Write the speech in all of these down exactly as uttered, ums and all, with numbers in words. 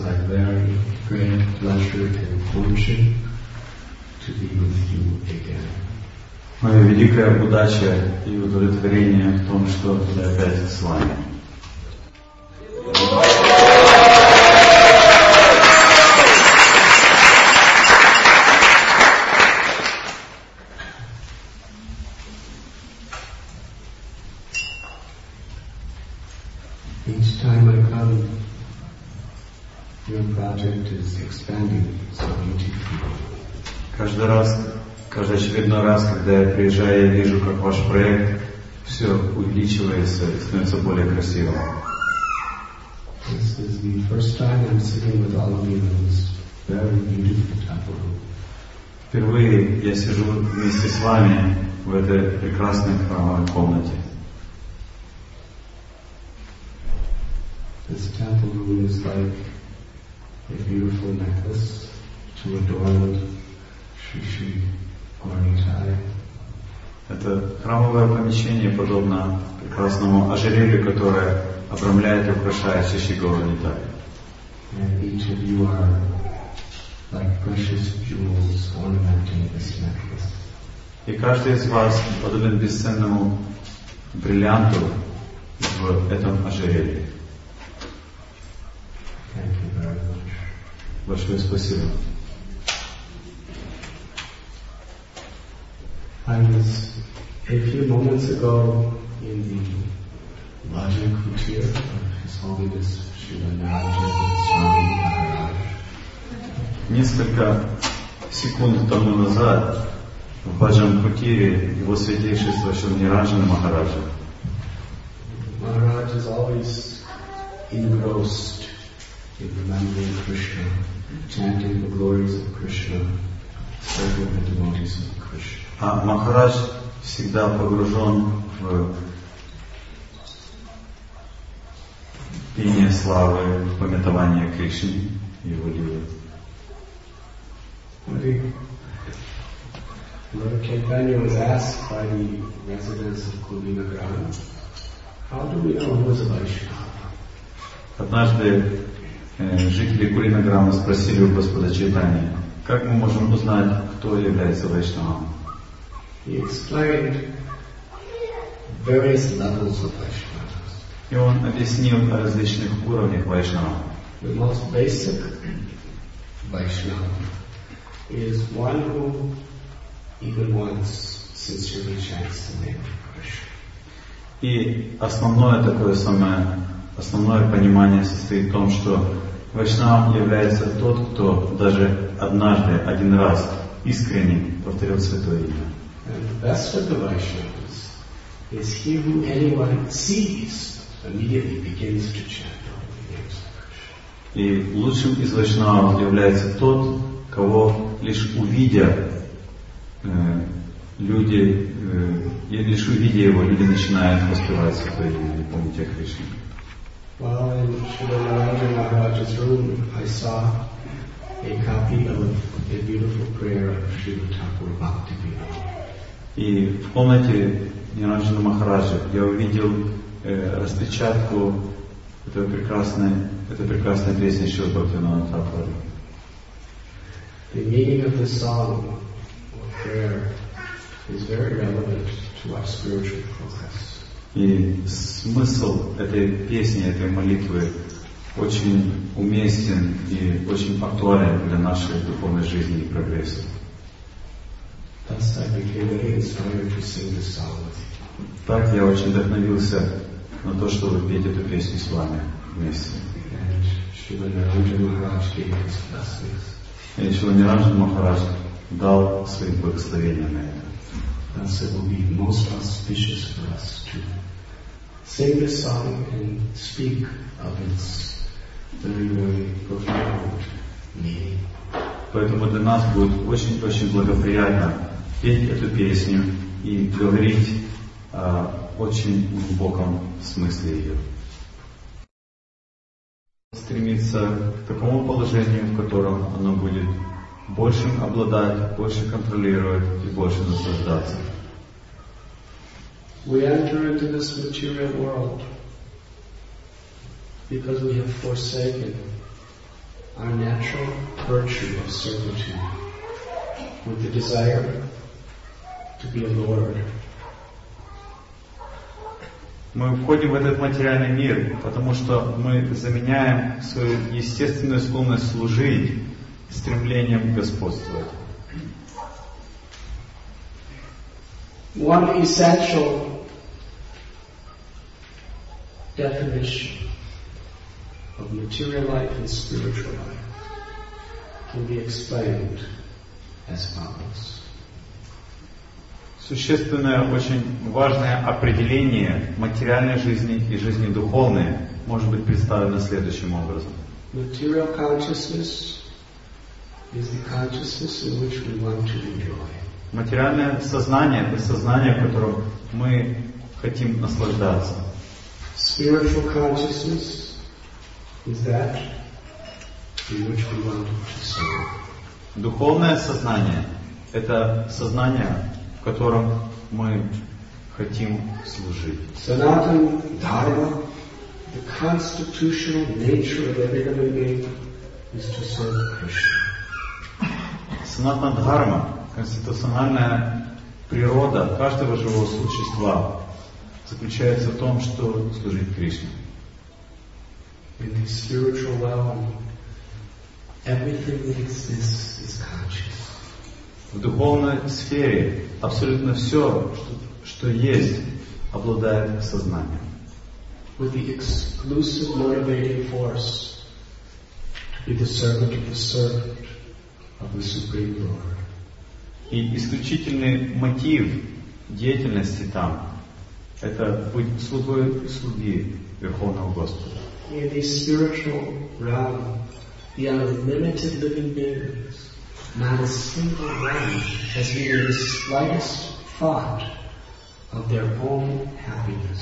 my very great pleasure and fortune to be with you again. Моя великая удача и удовлетворение в том, что я опять с вами. Each time I come, your project is expanding so beautifully. Каждый раз, каждый очередной раз, когда я приезжаю, я вижу, как ваш проект все увеличивается и становится более красивым. This is the first time I'm sitting with all of you in this very beautiful temple room. Впервые я сижу вместе с вами в этой прекрасной храмовой комнате. This temple room is like a beautiful necklace to adorn Shri Shri Gauranitai. Это храмовое помещение подобно прекрасному ожерелью, которое обрамляет и украшает Шри Шри Gauranitai. And each of you are like precious jewels ornamenting this necklace. И каждый из вас подобен бесценному бриллианту в этом ожерелье. Thank you very much. Большое спасибо. I was a few moments ago in the Raja Kutir of His Holiness Srila Narayana Swami Maharaj. Несколько секунд тому назад в Баджан-Кутире его святейшество Шри-Ниранджана Махараджа. Maharaj is always engrossed in remembering Krishna, chanting the glories of Krishna, serving the devotees of Krishna. А Махарадж всегда погружен в пение славы, в памятование Кришны и его лилы. Lord Chaitanya was asked by the residents of Kulinagram, how do we know who is a Vaishnava? Однажды э, жители Кулинаграма спросили у Господа Чайтаньи, как мы можем узнать, кто является Вайшнавом? He explained various levels of Vaishnavas. И он объяснил о различных уровнях Вайшнава. The most basic Vaishnava is one who even once sincerely chants the name of Krishna. И основное такое самое, основное понимание состоит в том, что Вайшнав является тот, кто даже однажды, один раз искренне повторил святое имя. And the best of the Vaishnavas is he who anyone sees immediately begins to chant the names of Krishna. И лучшим из Вайшнавов является тот, кого лишь увидя э, люди, э, лишь увидя его, люди начинают воспевать святое имя и помнить о Кришне. While in Srila Narayana Maharaj's room, I saw a copy of a beautiful prayer of Srila Thakur Bhaktivinoda. И в комнате Ниранджана Махараджа я увидел э, распечатку этой прекрасной, этой прекрасной песни Шрила Бхактивинода Thakura. The meaning of this song or prayer is very relevant to our spiritual progress. И смысл этой песни, этой молитвы очень уместен и очень актуален для нашей духовной жизни и прогресса. Thus I became very inspired to sing this song with you. Так я очень вдохновился на то, чтобы петь эту песню с вами вместе. And Srila Narayana Maharaj gave his blessings. И Шрила Ниранджана Махарадж дал свои благословения на это. Thus it will be most auspicious for us to sing this song and speak of its very, very profound meaning. Поэтому для нас будет очень-очень благоприятно петь эту песню и говорить о очень глубоком смысле ее. Стремиться к такому положению, в котором оно будет большим обладать, больше контролировать и больше наслаждаться. We enter into this material world because we have forsaken our natural virtue of servitude with the desire to be a Lord. Мы входим в этот материальный мир, потому что мы заменяем свою естественную склонность служить стремлением господствовать. One essential definition of material life and spiritual life can be explained as follows. Существенное, очень важное определение материальной жизни и жизни духовной может быть представлено следующим образом. Material consciousness is the consciousness in which we want to enjoy. Материальное сознание – это сознание, в котором мы хотим наслаждаться. Spiritual consciousness is that in which we want to serve. Духовное сознание – это сознание, в котором мы хотим служить. Sanatana Dharma, the constitutional nature of every living being, is to serve Krishna. Санатана Дхарма, конституциональная природа каждого живого существа, заключается в том, что служить Кришне. In the spiritual realm, everything that exists is conscious. В духовной сфере абсолютно все, что, что есть, обладает сознанием. With the exclusive motivating force to be the servant of the servant of the Supreme Lord. И исключительный мотив деятельности там – это быть слугой слуги Верховного Господа. In the spiritual realm, the unlimited living beings, not a single one has even the slightest thought of their own happiness.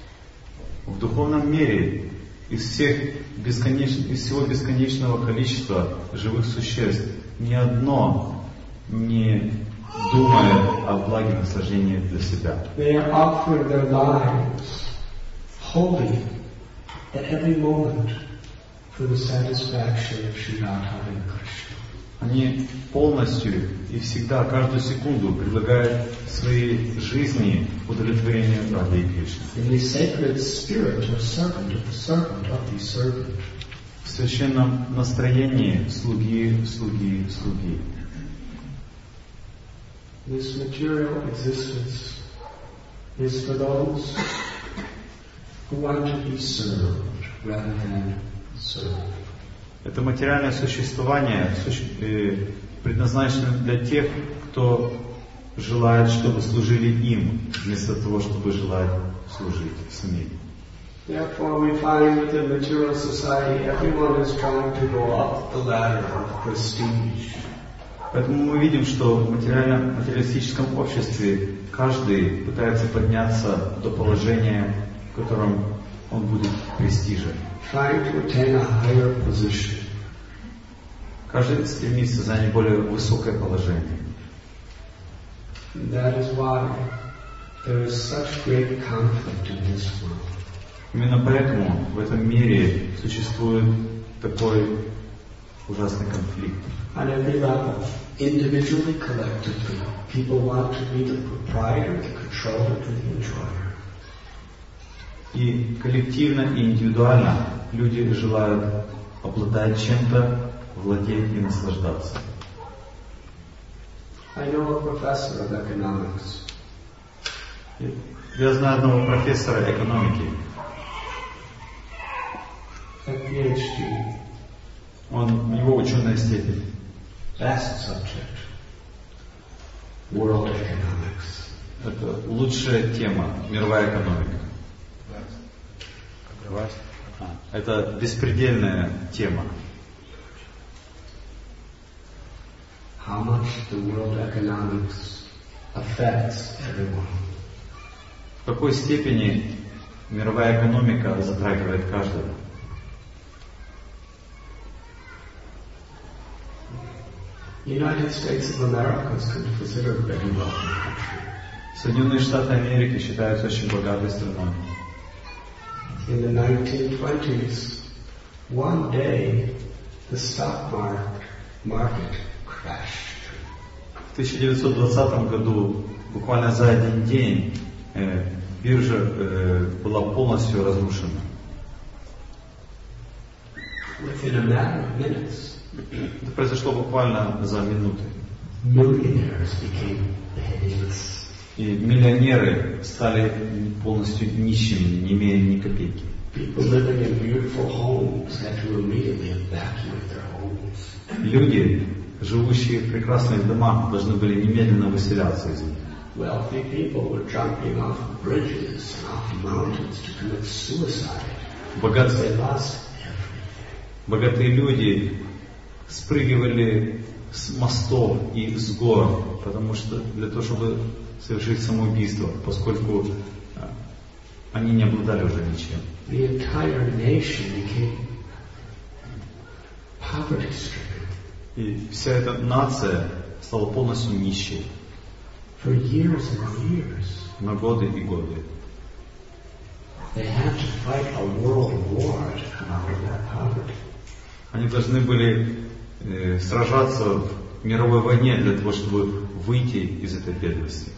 В духовном мире из, всех бесконеч... из всего бесконечного количества живых существ ни одно не думает о благе наслаждении для себя. They are offering their lives wholly at every moment for the satisfaction of Sri Radha and Krishna. Они полностью и всегда, каждую секунду предлагают своей жизни удовлетворение Радхи и Кришны. In the sacred spirit or servant of the servant of the servant. В священном настроении слуги, слуги, слуги. This material existence is for those who want to be served rather than served. Это материальное существование предназначено для тех, кто желает, чтобы служили им, вместо того, чтобы желать служить самим. Therefore, we find within material society, everyone is trying to go up the ladder of prestige. Поэтому мы видим, что в материалистическом обществе каждый пытается подняться до положения, в котором он будет престижен. Trying to attain a higher position. Каждый стремится занять более высокое положение. And that is why there is such great conflict in this world. Именно поэтому в этом мире существует такой ужасный конфликт. On every level, individually, collectively, people want to be the proprietor, the controller, the enjoyer. И коллективно, и индивидуально люди желают обладать чем-то, владеть и наслаждаться. I know a professor of economics. Я знаю одного профессора экономики. A PhD. Он, у него ученая степень. Vast subject. World economics. Это лучшая тема, мировая экономика. А, это беспредельная тема. How much the world economics affects everyone. В какой степени мировая экономика затрагивает каждого? The United States of America is considered a very wealthy country. Соединенные Штаты Америки считаются очень богатой страной. In the nineteen twenties, one day the stock market, market crashed. В тысяча девятьсот двадцатом году, буквально за один день, э, биржа э, была полностью разрушена. Within a matter of minutes, Это произошло буквально за минуты. millionaires became penniless. И миллионеры стали полностью нищими, не имея ни копейки. People living in beautiful homes had to immediately evacuate their homes. Люди, живущие в прекрасных домах, должны были немедленно выселяться из них. Wealthy people were jumping off bridges and off mountains to commit suicide. Богат... They lost everything. Богатые люди спрыгивали с мостов и с гор, потому что для того, чтобы совершить самоубийство, поскольку а, они не обладали уже ничем. The entire nation became poverty-stricken. И вся эта нация стала полностью нищей For years and years, на годы и годы. they had to fight a world war to come out of that poverty. Они должны были э, сражаться в мировой войне для того, чтобы выйти из этой бедности.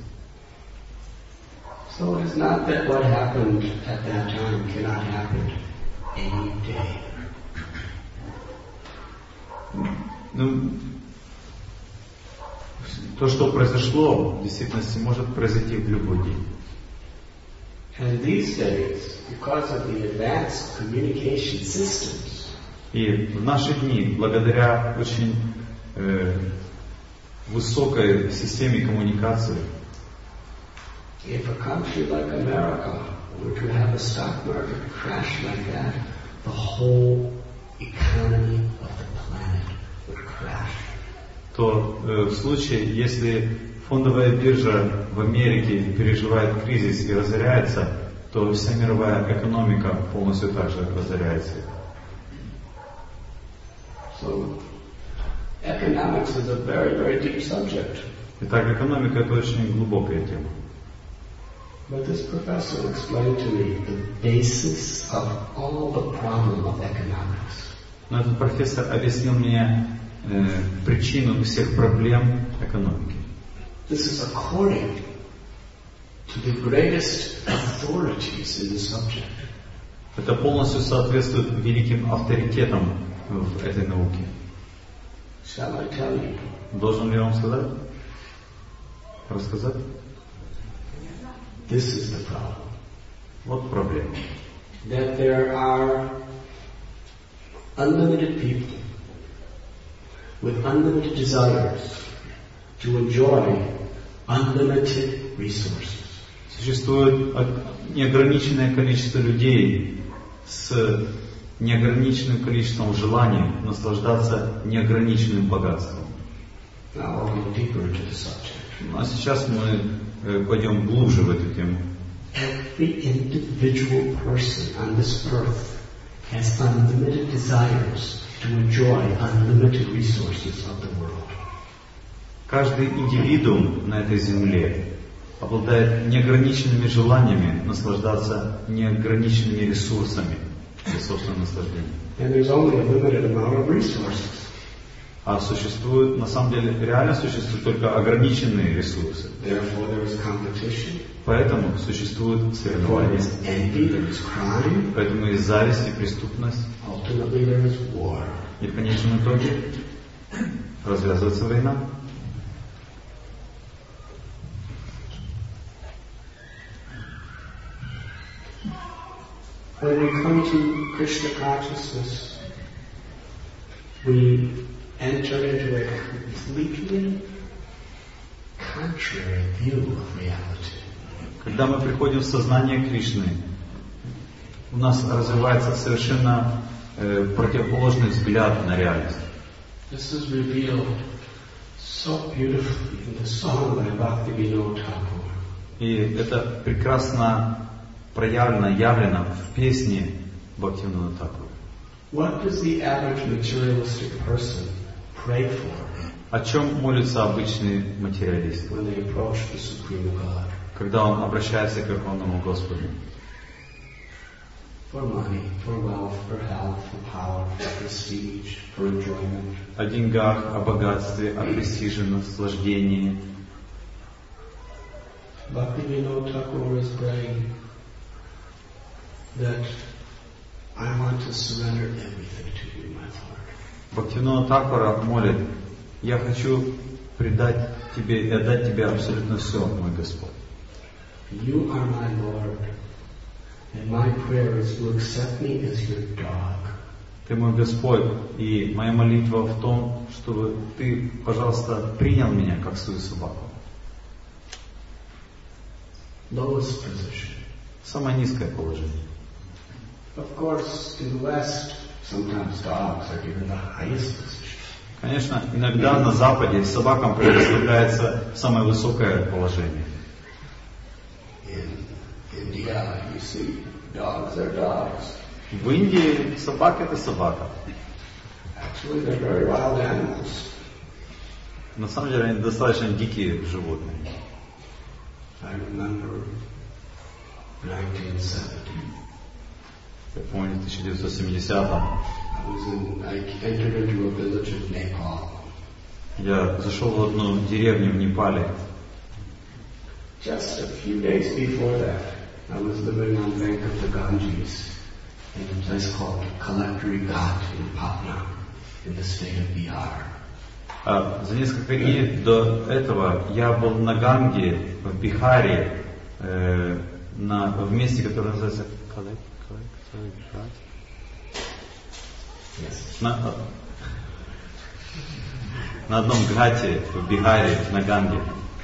So it is not that what happened at that time cannot happen any day. Ну, то, что произошло, в действительности может произойти в любой день. And these days, because of the advanced communication systems, И в наши дни, благодаря очень э, высокой системе коммуникации, if a country like America were to have a stock market crash like that, the whole economy of the planet would crash. то э, в случае, если фондовая биржа в Америке переживает кризис и разоряется, то вся мировая экономика полностью также разоряется. So, economics is a very, very deep subject. Итак, экономика — это очень глубокая тема. But this professor explained to me the basis of all the problem of economics. Но этот профессор объяснил мне э, причину всех проблем экономики. This is according to the greatest authorities in the subject. Это полностью соответствует великим авторитетам в этой науке. Shall I tell you? Должен ли я вам сказать? Рассказать? This is the problem. Вот проблема. That there are unlimited people with unlimited desires to enjoy unlimited resources. Существует неограниченное количество людей с неограниченным количеством желаний наслаждаться неограниченным богатством. Now I'll go deeper into the subject. А сейчас мы пойдем глубже в эту тему. Every individual person on this earth has unlimited desires to enjoy unlimited resources of the world. Каждый индивидуум на этой земле обладает неограниченными желаниями наслаждаться неограниченными ресурсами для собственного наслаждения. And there's only a limited amount of resources. А существует, на самом деле, реально существуют только ограниченные ресурсы. Therefore there is competition. Поэтому существует Therefore there соревнование. is envy, there is crime. Поэтому есть зависть и преступность. Ultimately there is war. И в конечном итоге развязывается война. When we come to Krishna consciousness, we enter into a completely contrary view of reality. Когда мы приходим в сознание Кришны, у нас развивается совершенно э, противоположный взгляд на реальность. This is revealed so beautifully in the song by Bhaktivinoda Thakur. И это прекрасно проявлено, явлено в песне Бхактивинода Thakura. What does the average materialistic person pray for О чем молится обычный материалист, when they approach the Supreme God? когда он обращается к Верховному Господу? for money, for wealth, for health, for power, for prestige, for enjoyment. О деньгах, о богатстве, о престиже, наслаждении. Bhaktivinoda Thakur is praying that I want to surrender everything to you, my Lord. Бхактивинода Thakura молит: я хочу предать тебе и отдать тебе абсолютно все, мой Господь. You are my Lord, and my prayer is to accept me as your dog. Ты мой Господь, и моя молитва в том, чтобы ты, пожалуйста, принял меня как свою собаку. Lowest position. Самое низкое положение. Of course, in the West, sometimes dogs are given the highest position. Конечно, иногда на Западе собакам предоставляется самое высокое положение. In India, you see, dogs are dogs. В Индии собака — это собака. Actually, they're very wild animals. На самом деле они достаточно дикие животные. I remember nineteen seventy. Я помню, в тысяча девятьсот семидесятом I was in, I entered into a village of Nepal. я зашел в одну деревню в Непале. Just a few days before that, I was living on the bank of the Ganges in a place called Collectory Ghat in Patna, in the state of Bihar. А за несколько дней до этого я был на Ганге в Бихаре, э, на, в месте, которое называется Collectory Ghat. Yes. На, на одном гхате в Бихаре, на Ганге.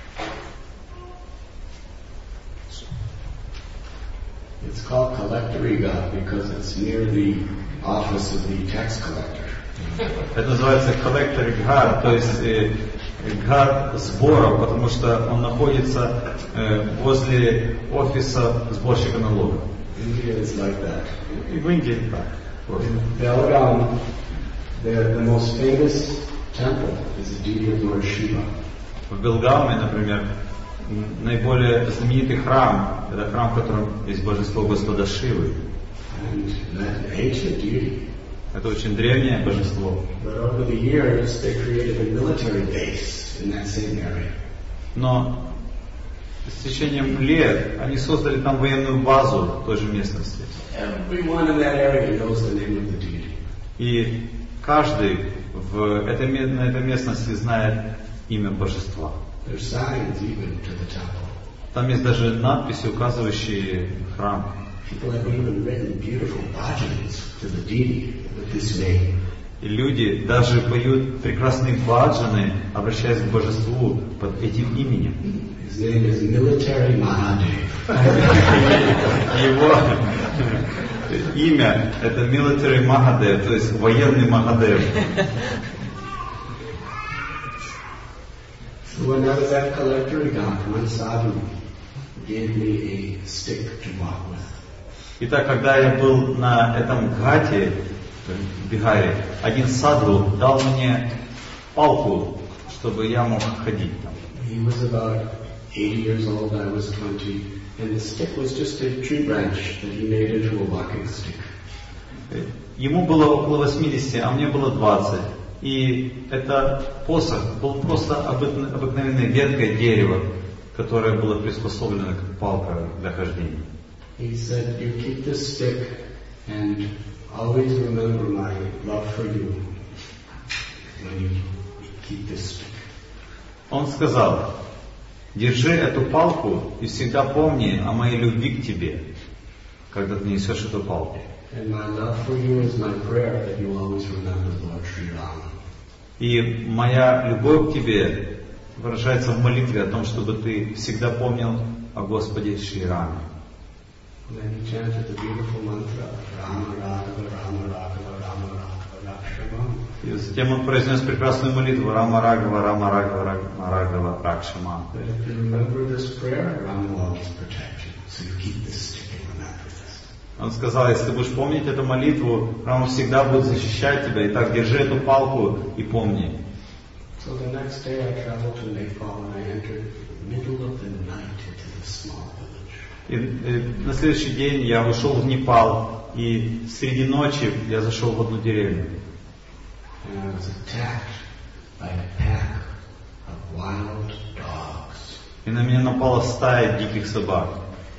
It's called Collectory Ghat because it's near the office of the tax collector. Это называется Collectory Ghat, то есть э, гхат сборов, потому что он находится э, возле офиса сборщика налогов. India is like that. И в Индии так. In Belgaum, the, the most famous temple is the deity of Lord Shiva. В Белгауме, например, наиболее знаменитый храм, это храм, в котором есть божество Господа Шивы. And that ancient deity. Это очень древнее божество. But over the years, they created a military base in that same area. Но с течением лет они создали там военную базу в той же местности. Everyone in that area knows the name of the deity. И каждый в этой, на этой местности знает имя божества. There's signs even to the temple. Там есть даже надписи, указывающие храм. People have even written beautiful bhajans to the deity with this name. И люди даже поют прекрасные баджаны, обращаясь к божеству под этим именем. His name is Military Mahadev. Его имя — это Military Mahadev, то есть военный Махадев. So when I was at Collectory Ghat, one sadhu gave me a stick to walk with. Итак, когда я был на этом гхате в Бихаре, один садху дал мне палку, чтобы я мог ходить там. He was about eighty years old, I was twenty, and the stick was just a tree branch that he made into a walking stick. Ему было около восьмидесяти, а мне было двадцать. И это посох был просто обыкновенной веткой дерева, которое было приспособлено как палка для хождения. He said, you keep this stick and always remember my love for you when you keep this stick. Он сказал: держи эту палку и всегда помни о моей любви к тебе, когда ты несешь эту палку. And my love for you is my prayer that you always remember Lord Sri Rama. И моя любовь к тебе выражается в молитве о том, чтобы ты всегда помнил о Господе Шри Раме. Then he chanted the beautiful mantra, Rama Raghava, Rama Raghava, Rama Raghava, Rakshama. И затем он произнес прекрасную молитву Рама Рагава, Рама Рагава, Рама Рагава, Ракшама. But if you remember this prayer, Rama will always protect you. So you keep this stick and remember this. Он сказал: если ты будешь помнить эту молитву, Рама всегда будет защищать тебя. Итак, держи эту палку и помни. So the next day I traveled to Nepal and I entered the middle of the night into the small village. И, и на следующий день я ушел в Непал, и среди ночи я зашел в одну деревню. And I was attacked by a pack of wild dogs. И на меня напала стая диких собак.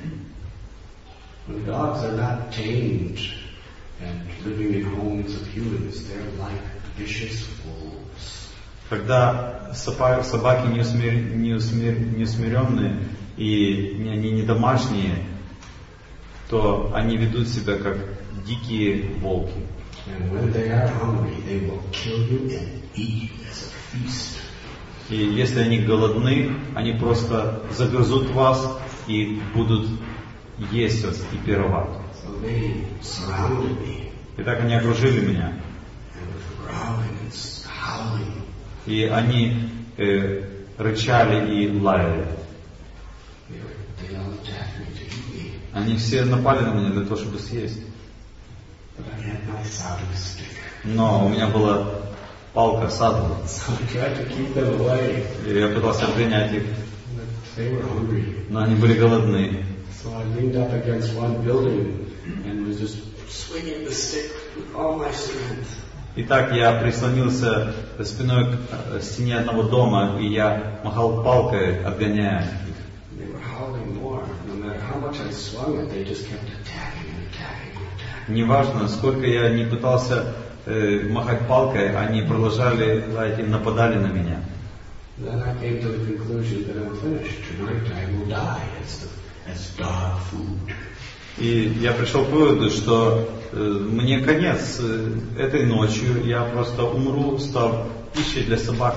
When dogs are not tamed and living in homes of humans, they're like vicious wolves. Когда собаки не, усмир... не, усмир... не усмиренные и они не домашние, то они ведут себя как дикие волки. And when they are hungry, they will kill you and eat you as a feast. И если они голодны, они просто загрызут вас и будут есть вас и пировать. So they surrounded me. И так они окружили меня. And with growling and howling. И они э, рычали и лаяли. They were, they all attacked me to eat me. Они все напали на меня для того, чтобы съесть. But I had my saddle stick. Но у меня была палка садла. So I tried to keep them away. И я пытался принять их. But they were hungry. Но они были голодны. So I leaned up against one building and was just swinging the stick with all my strength. Итак, я прислонился спиной к стене одного дома, и я махал палкой, отгоняя их. They were howling more. No matter how much I swung it, they just kept attacking and attacking and attacking. Неважно, сколько я не пытался э, махать палкой, они продолжали лаять и нападали на меня. Then I came to the conclusion that I'm finished. Tonight I will die as, the, as dog food. И я пришел к выводу, что э, мне конец. Э, этой ночью я просто умру, став пищей для собак.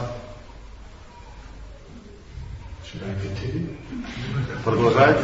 Should I continue? Продолжать?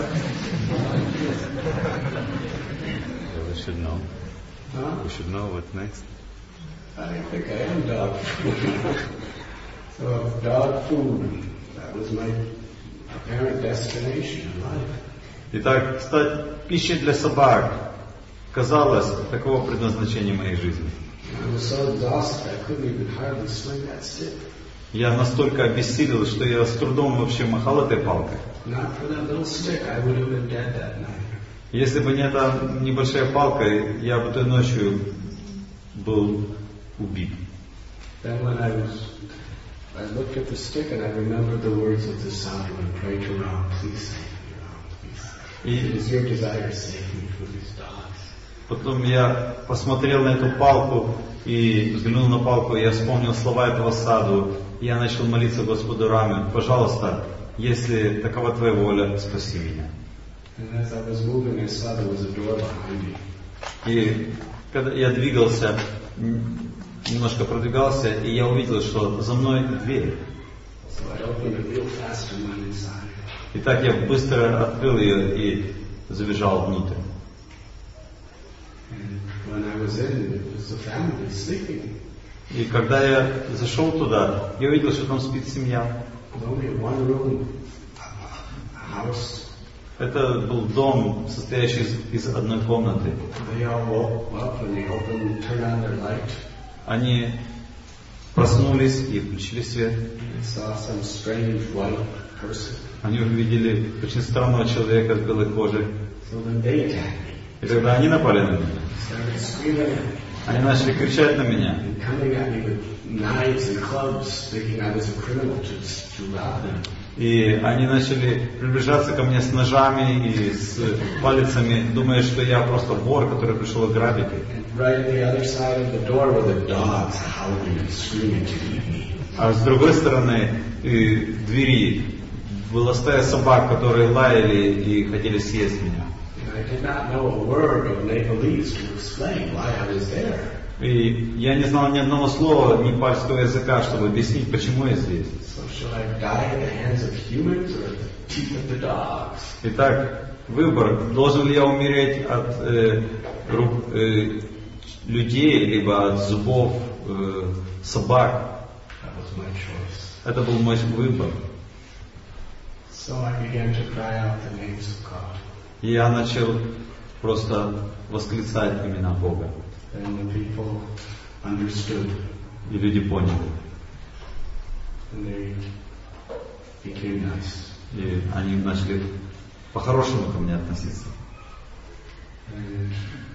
We should know. Huh? We should know what's next. I think I am dog food. So dog food, that was my apparent destination in life. Итак, стать пищей для собак казалось таково предназначение моей жизни. I was so exhausted I couldn't even hardly swing that stick. Я настолько обессилел, что я с трудом вообще махал этой палкой. Not for that little stick, I would have been dead that night. Если бы не эта небольшая палка, я бы той ночью был убит. Then when I was, I looked at the stick and I remembered the words of the sadhu and prayed to Ram, please save me, Ram, please. It is your desire to save me from these dogs. Потом я посмотрел на эту палку и взглянул на палку, и я вспомнил слова этого саду. И я начал молиться Господу Раме, пожалуйста, если такова Твоя воля, спаси меня. And as I was moving, I saw there was a door behind me. И когда я двигался, немножко продвигался, и я увидел, что за мной дверь. So I opened it real fast and went inside. И так я быстро открыл ее и забежал внутрь. And when I was in, it was a family sleeping. И когда я зашел туда, я увидел, что там спит семья. Only one room, a house. Это был дом, состоящий из, из одной комнаты. They all woke up and they opened, turned on their light. Они проснулись и включили свет. They saw some strange white person. Они увидели очень странного человека с белой кожей. So then they attacked me. И когда они напали на меня, Started screaming at me они начали кричать на меня. and coming at me with knives and clubs, thinking I was a criminal to, to rob them. И они начали приближаться ко мне с ножами и с палицами, думая, что я просто вор, который пришел ограбить их. And right at the other side of the door were the dogs howling and screaming to eat me. А с другой стороны э, двери была стая собак, которые лаяли и хотели съесть меня. And I did not know a word of Nepalese to explain why I was there. И я не знал ни одного слова непальского языка, чтобы объяснить, почему я здесь. So shall I die at the hands of humans or at the teeth of the dogs? Итак, выбор, должен ли я умереть от э, рук э, людей, либо от зубов э, собак. That was my choice. Это был мой выбор. So I began to cry out the names of God. И я начал просто восклицать имена Бога. And the people understood. И люди поняли. And they became nice. И они начали по-хорошему ко мне относиться. And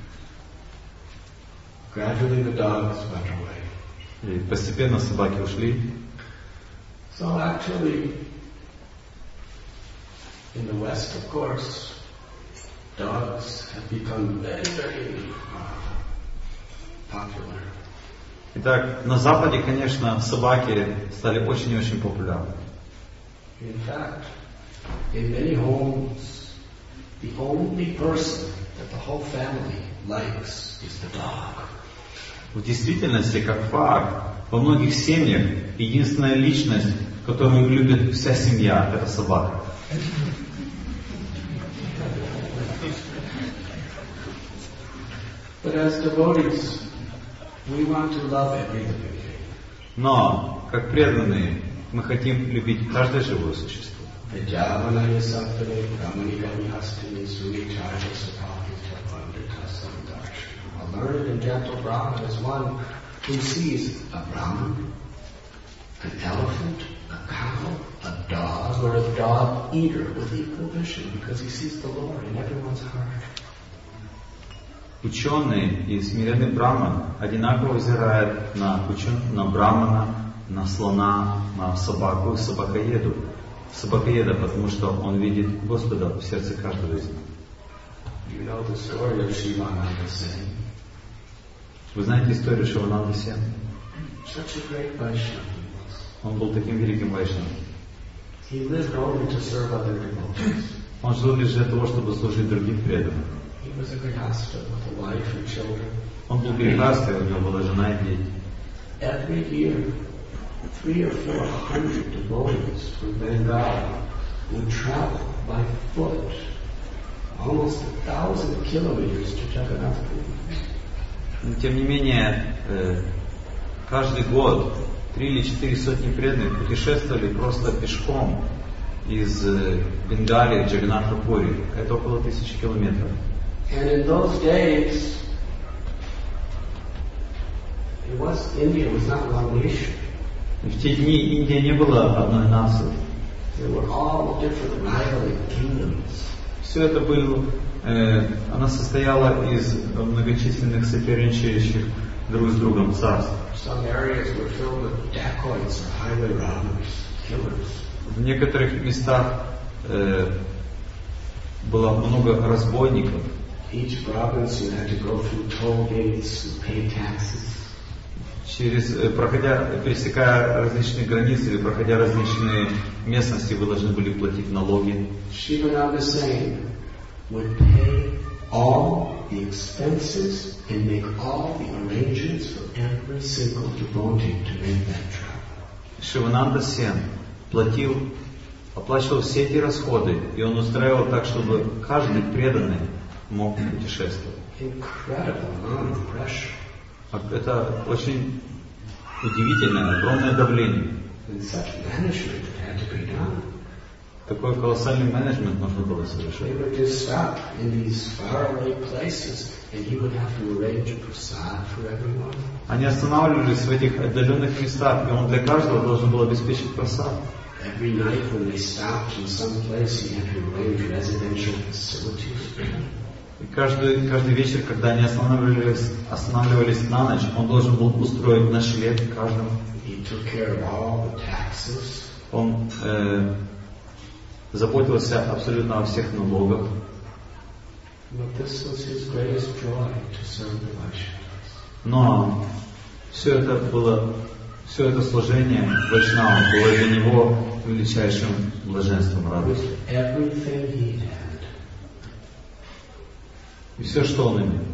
gradually the dogs went away. И постепенно собаки ушли. So actually, in the West, of course, dogs have become very, very uh, popular. Итак, на Западе, конечно, собаки стали очень и очень популярны. In fact, in many homes, the only person that the whole family likes is the dog. В действительности, как факт, во многих семьях единственная личность, которую любит вся семья, это собака. But as devotees, we want to love every living thing. Но, как преданные, мы хотим любить каждое живое существо. A learned and gentle Brahman is one who sees a Brahman, an elephant, a cow, a dog, or a dog eater with equal vision because he sees the Lord in everyone's heart. Ученый и смиренный Брахман одинаково взирает на, учен... на Брахмана, на слона, на собаку и собакоеду. Собакоеда, потому что он видит Господа в сердце каждого из них. You know the story of Shivananda Sen. Вы знаете историю Шивананды Сен? Such a great Vaishnava. Он был таким великим вайшнавом. He lived only to serve other devotees. Он жил лишь для того, чтобы служить другим преданным. He was a grihastha with a wife and children. Он был грихастхой, у него была жена и дети. Every year, three or four hundred devotees from Bengal would travel by foot almost a thousand kilometers to Jagannath Puri. Но, тем не менее, каждый год три или четыре сотни преданных путешествовали просто пешком из Бенгалии в Джаганнатха-Пури. Это около тысячи километров. And in those days, it was, India was not one nation. И в те дни Индия не была одной нацией. There were all different rivaling kingdoms. Все это было, э, она состояла из многочисленных соперничающих друг с другом царств. Some areas were filled with dacoits or highway robbers, killers. В некоторых местах э, было много разбойников. Each province you had to go through toll gates and pay taxes. Через, проходя, пересекая различные границы или проходя различные местности, вы должны были платить налоги. Shivananda Sen would pay all the expenses and make all the arrangements for every single devotee to make that travel. Шивананда Сен платил, оплачивал все эти расходы, и он устраивал так, чтобы каждый преданный мог путешествовать. Incredible amount of pressure. Это очень удивительное, огромное давление. And such management that had to be done. Такой колоссальный менеджмент нужно было They совершить. would just stop in these faraway places, and he would have to arrange a prasad for everyone. Они останавливались в этих отдаленных местах, и он для каждого должен был обеспечить просад. Every night when they stopped in some place, he had to arrange residential facilities. И каждый, каждый вечер, когда они останавливались, останавливались на ночь, он должен был устроить ночлег каждому. He took care of all the taxes. Он э, заботился абсолютно о всех налогах. But this was his greatest joy to serve the Vaishnavas. Но все это было, все это служение Вайшнавам было для него величайшим блаженством, радостью. Everything he had. И все, что он имел.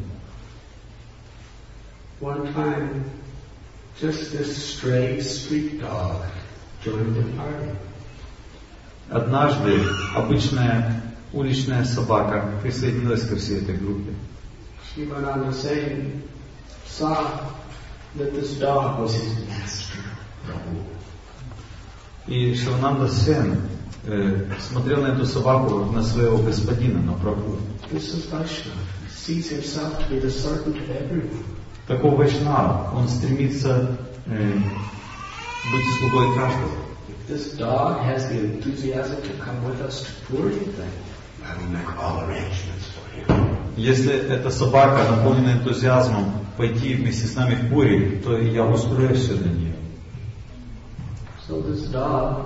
One time, just this stray street dog joined the party. Однажды обычная уличная собака присоединилась ко всей этой группе. Shivananda Sen saw that this dog was his master, Prabhu. И Шивананда Сен э, смотрел на эту собаку, на своего господина, на Прабху. This is Vaishnava. He sees himself to be the servant of everyone. Такой Вайшнав, он стремится э, быть слугой каждого. If this dog has the enthusiasm to come with us to Puri, then I will make all arrangements for him. Если эта собака наполнена энтузиазмом пойти вместе с нами в Пури, то я устрою все для нее. So this dog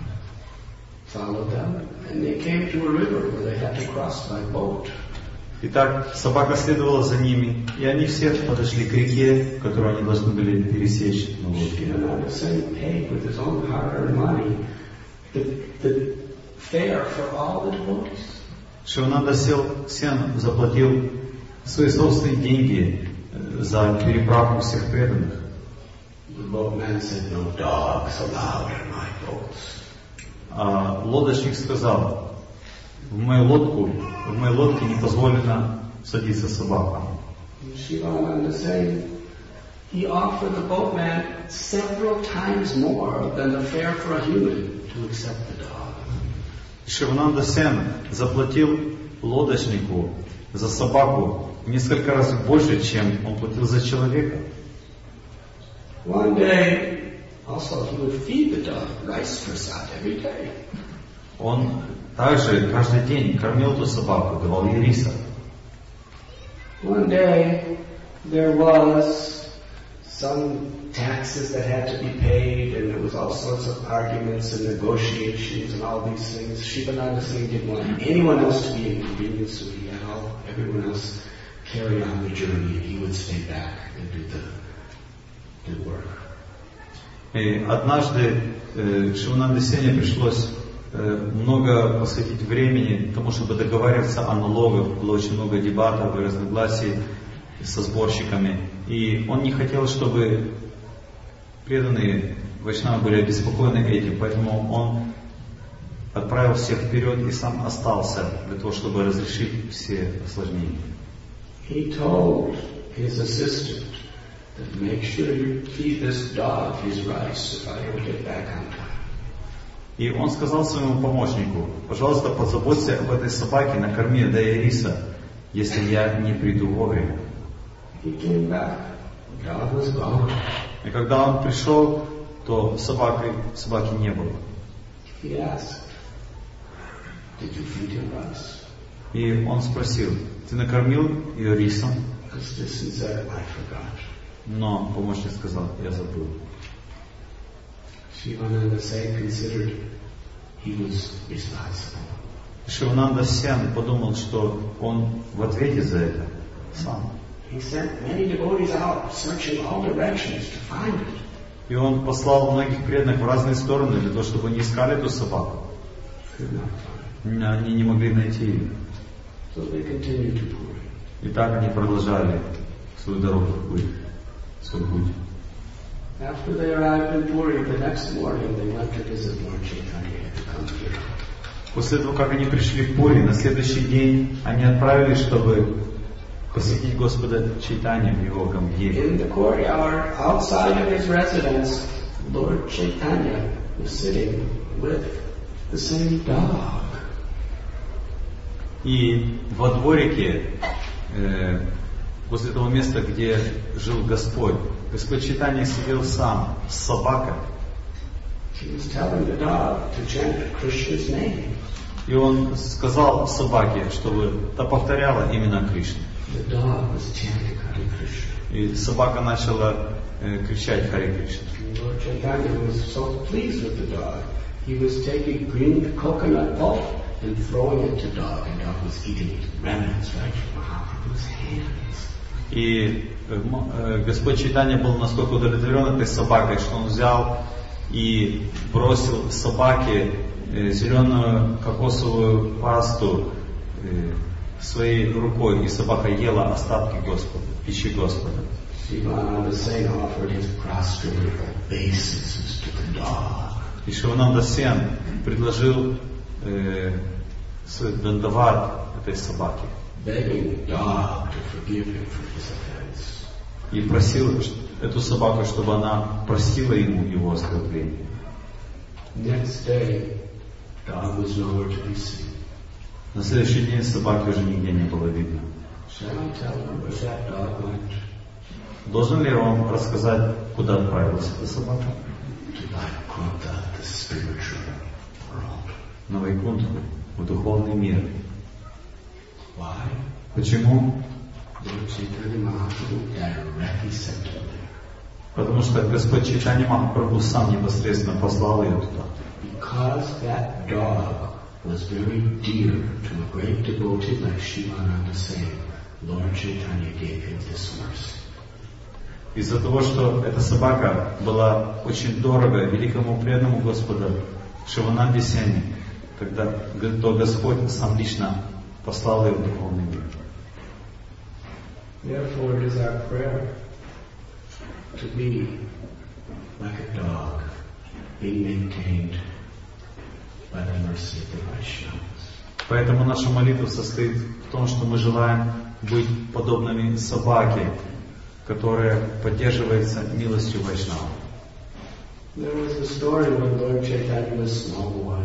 followed them, and they came to a river where they had to cross by boat. Итак, собака следовала за ними, и они все подошли к реке, которую они должны были пересечь на лодке. Shivananda Sen paid with his own hard-earned money the, the fare for all the devotees. Шивананда Сен заплатил свои собственные деньги за переправку всех преданных. The boatman said, "No dogs allowed in my boats." А лодочник сказал: в мою лодку, в моей лодке не позволено садиться собакам. Shivananda Sen, he offered the boatman several times more than the fare for a human to accept the dog. Шивананда Сен заплатил лодочнику за собаку несколько раз больше, чем он платил за человека. One day, also he would feed the dog rice prasad every day. Он также каждый день кормил эту собаку, давал ей риса. One day, there was some taxes that had to be paid, and there was all sorts of arguments and negotiations and all these things. Shivananda Singh didn't want anyone else to be inconvenienced, so he had all everyone else carry on the journey, and he would stay back and do the do work. И однажды э, Шивананде Сене пришлось э, много посвятить времени тому, чтобы договариваться о налогах. Было очень много дебатов и разногласий со сборщиками. И он не хотел, чтобы преданные вайшнавы были обеспокоены этим, поэтому он отправил всех вперед и сам остался для того, чтобы разрешить все осложнения. He told his assistant that make sure you feed this dog his rice if I don't get back on time. И он сказал своему помощнику: пожалуйста, позаботься об этой собаке, накорми, дай ей риса, если я не приду вовремя. He came back. The dog was gone. И когда он пришел, то собаки, собаки не было. He asked, "Did you feed him rice?" И он спросил: ты накормил ее рисом? His assistant said, "I forgot." Но помощник сказал: я забыл. Shivananda Sen considered he was responsible. Шивананда Сен подумал, что он в ответе за это сам. He sent many devotees out, searching all directions to find it. И он послал многих преданных в разные стороны для того, чтобы они искали эту собаку. Could not find it. Они не могли найти ее. So they continued to Puri. И так они продолжали свою дорогу в Пури, свой путь. After they arrived in Puri, the next morning they went to visit Lord Chaitanya at the Kamkira. После того, как они пришли в Пури, на следующий день они отправились, чтобы посетить Господа Чайтанья в его Гамгире. In the courtyard outside of his residence, Lord Chaitanya was sitting with the same dog. И во дворике, э, возле того места, где жил Господь, Господь Чайтанья сидел сам с собакой. He was telling the dog to chant Krishna's name. И он сказал собаке, чтобы та повторяла имена Кришны. The dog was chanting Hare Krishna. И собака начала э, кричать Харе Кришна. Lord Chaitanya was so pleased with the dog, he was taking green coconut pulp and throwing it to dog, and dog was eating remnants right from Mahaprabhu's hands. И э, Господь Чайтанья был настолько удовлетворен этой собакой, что он взял и бросил собаке э, зеленую кокосовую пасту э, своей рукой, и собака ела остатки Господа, пищи Господа. Shivananda Sen offered his prostrate obeisances to the dog. И Шивананда Сен предложил э, свой дандават этой собаке. Begging dog to forgive him for his offense. И просил эту собаку, чтобы она простила ему его оскорбление. Next day, dog was nowhere to be seen. На следующий день собаки уже нигде не было видно. Shall I tell him where that dog went? Должен ли вам рассказать, куда отправилась эта собака? To Vaikuntha, the spiritual world. На Вайкунтху, в духовный мир. Why? Почему? Lord Chaitanya Mahaprabhu directly sent her there. Потому что Господь Чайтанья Махапрабху сам непосредственно послал ее туда. Because that dog was very dear to a great devotee like Shivananda Singh, Lord Chaitanya gave him this mercy. Из-за того, что эта собака была очень дорога великому преданному Господу Шивананде Сене, тогда то Господь сам лично послал ее в духовный мир. Therefore, it is our prayer to be like a dog, being maintained by the mercy of the Vaishnavas. Поэтому наша молитва состоит в том, что мы желаем быть подобными собаке, которая поддерживается милостью Вайшнава. There was a story when Lord Chaitanya was a small boy.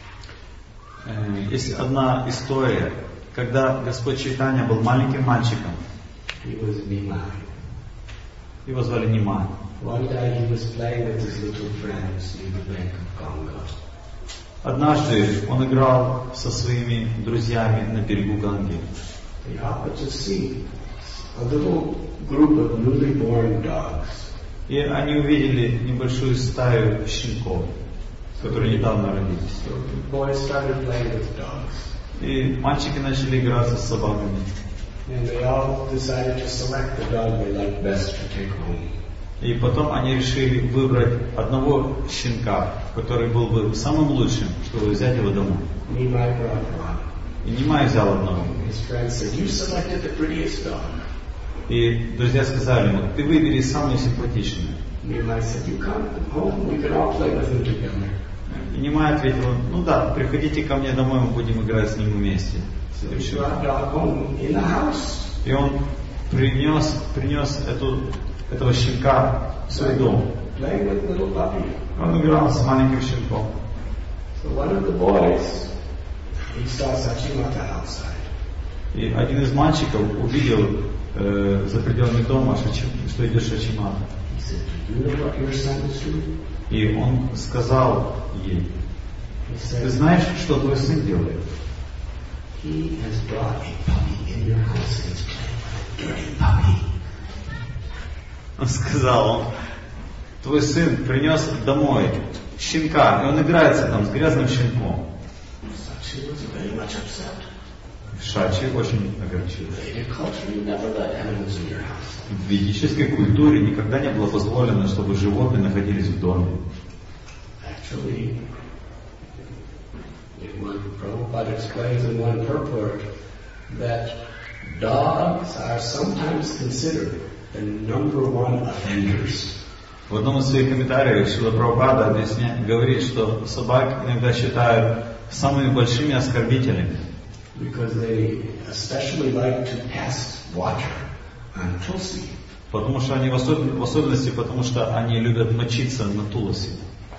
Есть одна история, когда Господь Чайтанья был маленьким мальчиком. He was Nimai. Его звали Нимай. One day he was playing with his little friends near the bank of Ganga. Однажды он играл со своими друзьями на берегу Ганги. They happened to see a little group of newly born dogs. И они увидели небольшую стаю щенков, которые недавно родились. So the boys started playing with dogs. И мальчики начали играться с собаками. And they all decided to select the dog they liked best to take home. И потом они решили выбрать одного щенка, который был бы самым лучшим, чтобы взять его домой. Nimai brought one. И Нимай взял одного. His friends said, "You selected the prettiest dog." И друзья сказали ему: ты выбери самую симпатичную. Nimai said, "You come home, we can all play with him together." И Нимай ответил: ну да, приходите ко мне домой, мы будем играть с ним вместе. So he brought dog home in the house. И он принес, принес эту, этого щенка в свой дом. Playing with little puppy. Он играл с маленьким щенком. So one of the boys, he saw Sachimata outside. И один из мальчиков увидел э, за пределами дома, что идет Шачимата. He said, "Do you know what your son is doing?" И он сказал ей: He ты said, знаешь, что твой сын делает? "He has brought a puppy in your house and is playing with a dirty puppy." Он сказал, он, твой сын принес домой щенка, и он играется там с грязным щенком. Sachi was very much upset. Шачи очень огорчился. In Vedic culture, you never let animals in your house. В ведической культуре никогда не было позволено, чтобы животные находились в доме. Actually, one Prabhupada explains in one purport that dogs are sometimes considered the number one offenders. В одном из своих комментариев Шрила Прабхупада объясняет, говорит, что собак иногда считают самыми большими оскорбителями. Because they especially like to pass water on tulsi. Потому что они в, особ... в особенности, потому что они любят мочиться на туласи.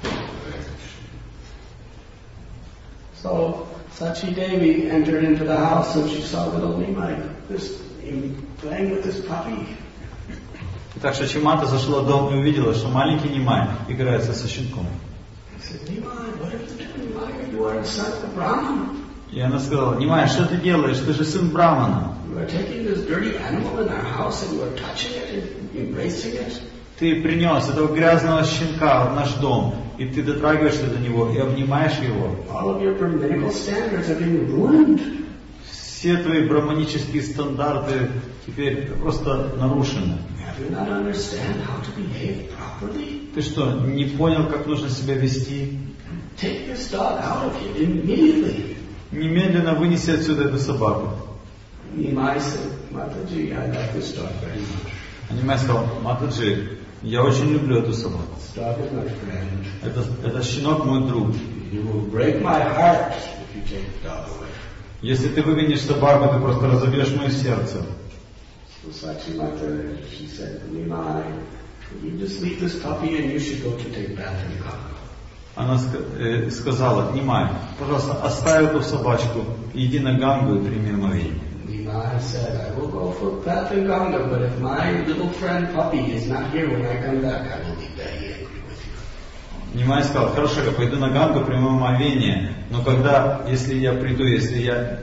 So Sachi Devi entered into the house and she saw little Nimai this, playing with this puppy. Итак, Шачимата зашла в дом и увидела, что маленький Нимай играется со щенком. He said, "Nimai, what are you doing? Nimai, you are the son of a Brahman. И она сказала: Нимай, что ты делаешь? Ты же сын Брамана. You are taking this dirty animal in our house and you are touching it and embracing it." Ты принес этого грязного щенка в наш дом, и ты дотрагиваешься до него и обнимаешь его. All of your Brahminical standards have been ruined. Все твои браманические стандарты теперь просто нарушены. Have you not understand how to behave properly? Ты что, не понял, как нужно себя вести? Take this dog out of here immediately. Немедленно вынеси отсюда эту собаку. Nimai said, "Mataji, I like this dog very much. А Нимай сказал: Матаджи, я очень люблю эту собаку. This dog is my friend. Это, это щенок мой друг. You will break my heart if you take the dog away." Если ты выгонишь собаку, ты просто разобьешь мое сердце. So Sachimata, she said, "Nimai, you just leave this puppy and you should go to take bath in Ganga." Она э, сказала: Нимай, пожалуйста, оставь эту собачку, иди на Гангу и прими омовение. Nimai said, "I will go for bath in Ganga, but if my little friend puppy is not here when I come back, I will be very angry with you." Нимай сказал: хорошо, я пойду на Гангу, приму омовение, но когда, если я приду, если я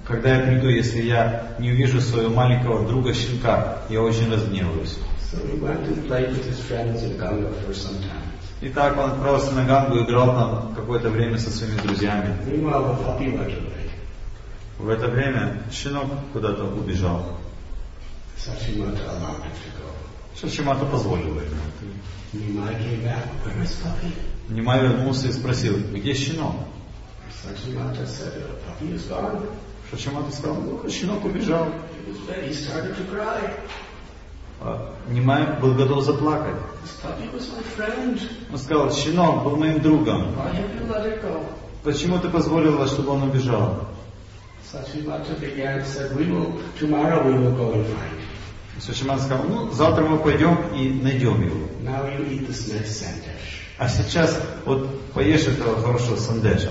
когда я приду, если я не увижу своего маленького друга щенка, я очень разгневаюсь. So he went and played with his friends in Ganga for some time. Итак, он отправился на Гангу и играл там какое-то время со своими друзьями. Meanwhile, the puppy went away. В это время щенок куда-то убежал. Sachimata allowed him to go. Шачимата позволила ему. Nimai came back. Where is puppy? Нимай вернулся и спросил, где щенок? Sachimata said, the puppy is gone. Шачимата сказал, ну, щенок убежал. He was dead. He started to cry. А Нимай был готов заплакать. This puppy was my friend. Он сказал, щенок был моим другом. Why have you let it go? Почему ты позволила, чтобы он убежал? Sachimata began, said, we will, tomorrow we will go and find him. Шачимата сказал, ну, завтра мы пойдем и найдем его. Now you eat this next sandesh. А сейчас вот поешь этого хорошего сандеша.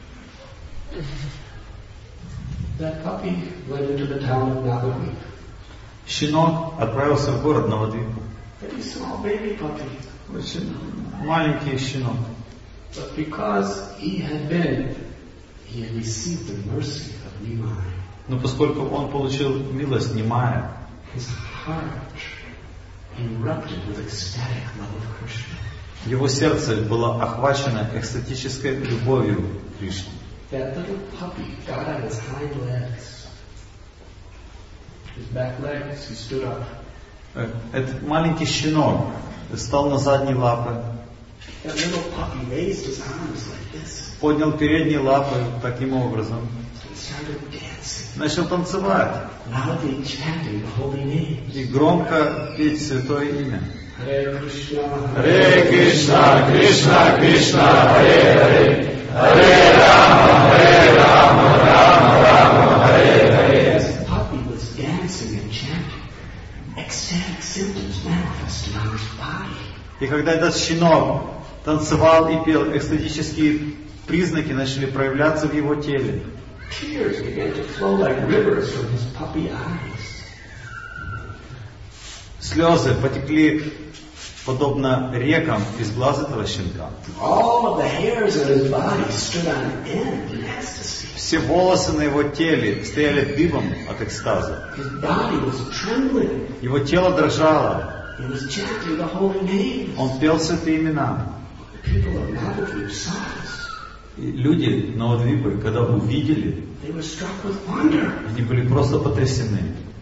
That puppy went into the town of Navadvip. Щенок отправился в город Навадвип. Very small baby puppy. Очень маленький щенок. But because he had been, he had received the mercy of Nimai. Но поскольку он получил милость Нимая, His heart erupted with ecstatic love of Krishna. его сердце было охвачено экстатической любовью к Кришне. That little puppy got on his hind legs. His back legs, he stood up. Этот маленький щенок встал на задние лапы, That little puppy raised his arms like this поднял передние лапы таким образом, and started dancing, начал танцевать loudly chanting the holy names. и громко петь святое имя. Hare Krishna, Hare Krishna, Krishna Krishna, Hare Hare, Hare Rama, Hare Rama, Rama Rama, Hare Hare. As the puppy was dancing and chanting, ecstatic symptoms manifested on his body. И когда этот щенок танцевал и пел, экстатические признаки начали проявляться в его теле. Tears began to flow like rivers from his puppy eyes. Слезы потекли подобно рекам из глаз этого щенка. All of the hairs on his body stood on end in ecstasy. Все волосы на его теле стояли дыбом от экстаза. His body was trembling. Его тело дрожало. He was chanting the holy names. Он пел святые имена. The people of Navadvip saw this. И люди Навадвипы, когда увидели, They were struck with wonder. они были просто потрясены.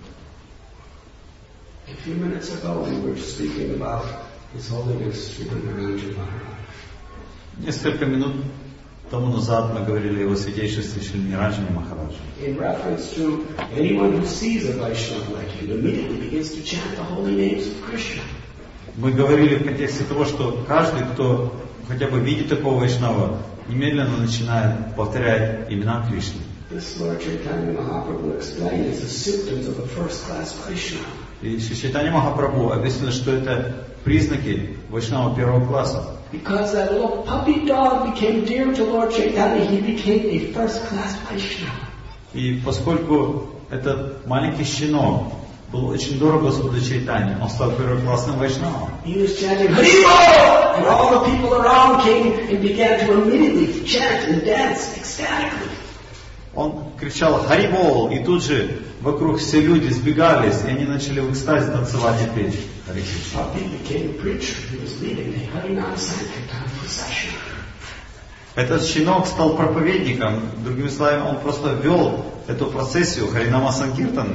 A few minutes ago we were speaking about His Holiness Sri Narayan Maharaj. Несколько минут тому назад мы говорили о его святейшестве Шри Ниранджане Махараджа. In reference to anyone who sees a Vaishnava like him immediately begins to chant the holy names of Krishna. Мы говорили в контексте того, что каждый, кто хотя бы видит такого Вайшнава, немедленно начинает повторять имена Кришны. This Lord Chaitanya Mahaprabhu explained as the symptoms of a first-class Vaishnava. И Шри Чайтанья Махапрабху объяснил, что это признаки Вайшнава первого класса. Because that little puppy dog became dear to Lord Chaitanya, he became a first-class Vaishnava. И поскольку этот маленький щенок был очень дорог Господу Чайтанье, он стал первоклассным Вайшнавом. He was chanting Haribol! And all the people around came and began to immediately chant and dance ecstatically. Он кричал «Харибол!» и тут же вокруг все люди сбегались, и они начали в экстазе танцевать и петь. Хари Кришна. Puppy became a preacher. He was leading the Harinam Sankirtan procession. Этот щенок стал проповедником, другими словами, он просто вел эту процессию Харинама Санкиртаны.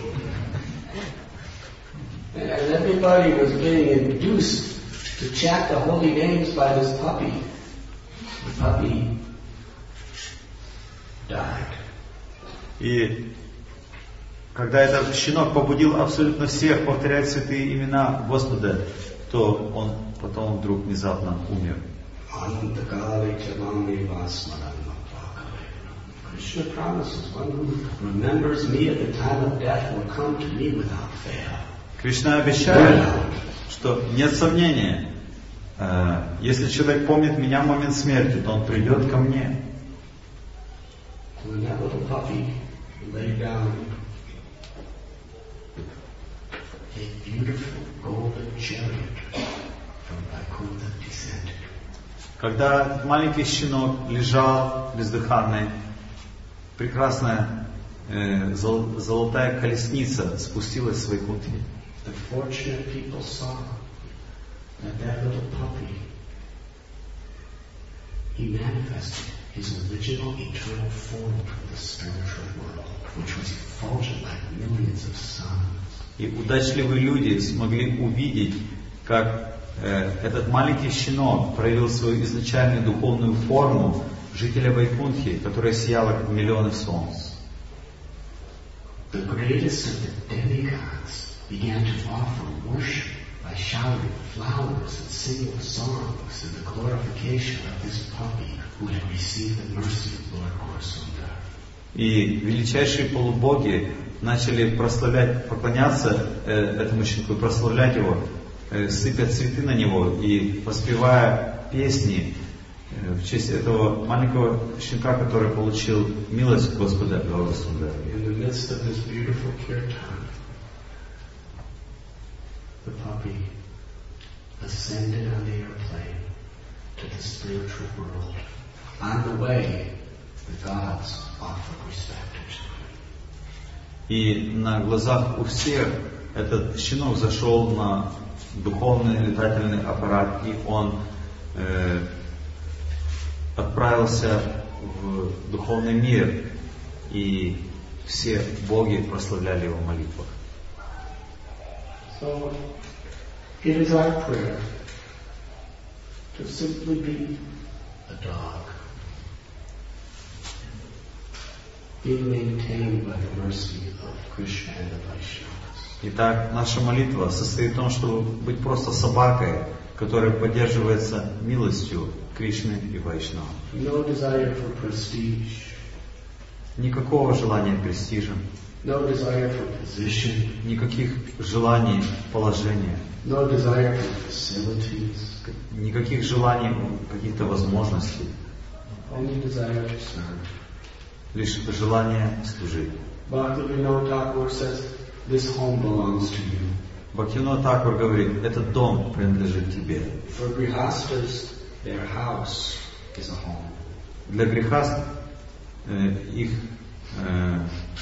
And everybody was being induced to chant the holy names by this puppy. The puppy died. И когда этот щенок побудил абсолютно всех повторять святые имена Господа, то он потом вдруг внезапно умер. Krishna promises, one who remembers me at the time of death will come to me without fail. Кришна обещает, что нет сомнения, если человек помнит меня в момент смерти, то он придет ко мне. When that little puppy lay down, a beautiful golden chariot from Vaikuntha descended. Когда маленький щенок лежал бездыханный, прекрасная э, зол, золотая колесница спустилась с Вайкунтхи. The fortunate people saw that that little puppy, he manifested his original eternal form from the spiritual world, which was effulgent like millions of suns. И удачливые люди смогли увидеть, как э, этот маленький щенок проявил свою изначальную духовную форму жителя Вайкунтхи, которая сияла как миллионы солнц. The greatest of the demigods began to offer worship by showering flowers and singing songs in the glorification of this puppy who had received the mercy of Lord Gaurasundar. И величайшие полубоги начали прославлять, поклоняться э, этому щенку, прославлять его, э, сыпя цветы на него и воспевая песни э, в честь этого маленького щенка, который получил милость Господа Гаурасундара. In the midst of this beautiful kirtan, the puppy ascended on the airplane to the spiritual world. On the way, the gods offered respect to him. И на глазах у всех этот щенок зашел на духовный летательный аппарат, и он э, отправился в духовный мир, и все боги прославляли его в молитвах. So, it is our prayer to simply be a dog, being maintained by the mercy of Krishna and the Vaishnavas. Итак, наша молитва состоит в том, чтобы быть просто собакой, которая поддерживается милостью Кришны и Вайшнав. No desire for prestige, Никакого желания престижа, no desire for position, никаких желаний положения, no desire for facilities, никаких желаний каких-то возможностей, only desire to serve. лишь желание служить. Bhaktivinoda Thakur says, this home belongs to you. Бхактивинода Thakura говорит, этот дом принадлежит тебе. For grihastas, their house is a home. Для грехастов э, их, э,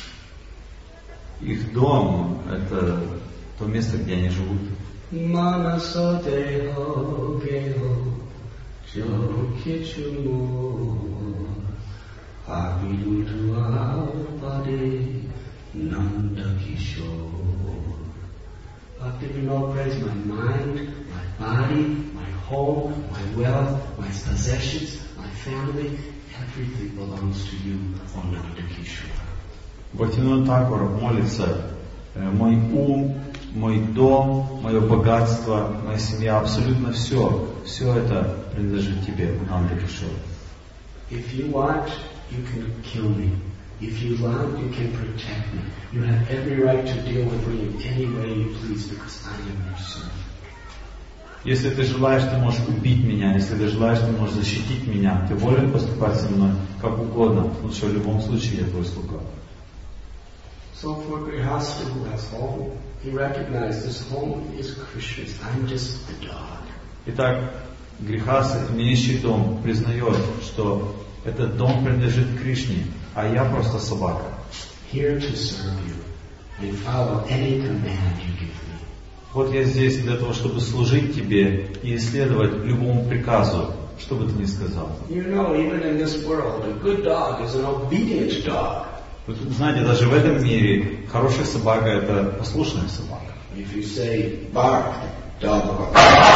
их дом — это то место, где они живут. Manaso deho geho jo kichumo avidutu alpade nanda kishore. Bhaktivinoda prays my mind, my body, my home, my wealth, my possessions, my family, everything belongs to you, O Nanda Kishore. Бхактивинода Thakura молится, мой ум, мой дом, мое богатство, моя семья, абсолютно все, все это принадлежит тебе, Нанда Кишор. If you want, you can kill me. If you want, you can protect me. You have every right to deal with me in any way you please, because I am your son. Если ты желаешь, ты можешь убить меня. Если ты желаешь, ты можешь защитить меня. Ты волен поступать со мной как угодно, потому что в любом случае я твой слуга. So for Grihastha who has home, he recognized this home is Krishna's. I'm just the dog. Итак, Грихастха, имеющий дом, признает, что этот дом принадлежит Кришне, а я просто собака. Here to serve you and follow any command you give me. Вот я здесь для того, чтобы служить тебе и исследовать любому приказу, что бы ты ни сказал. You know, even in this world, a good dog is an obedient dog. Вы знаете, даже в этом мире хорошая собака — это послушная собака. If you say bark, dog will bark.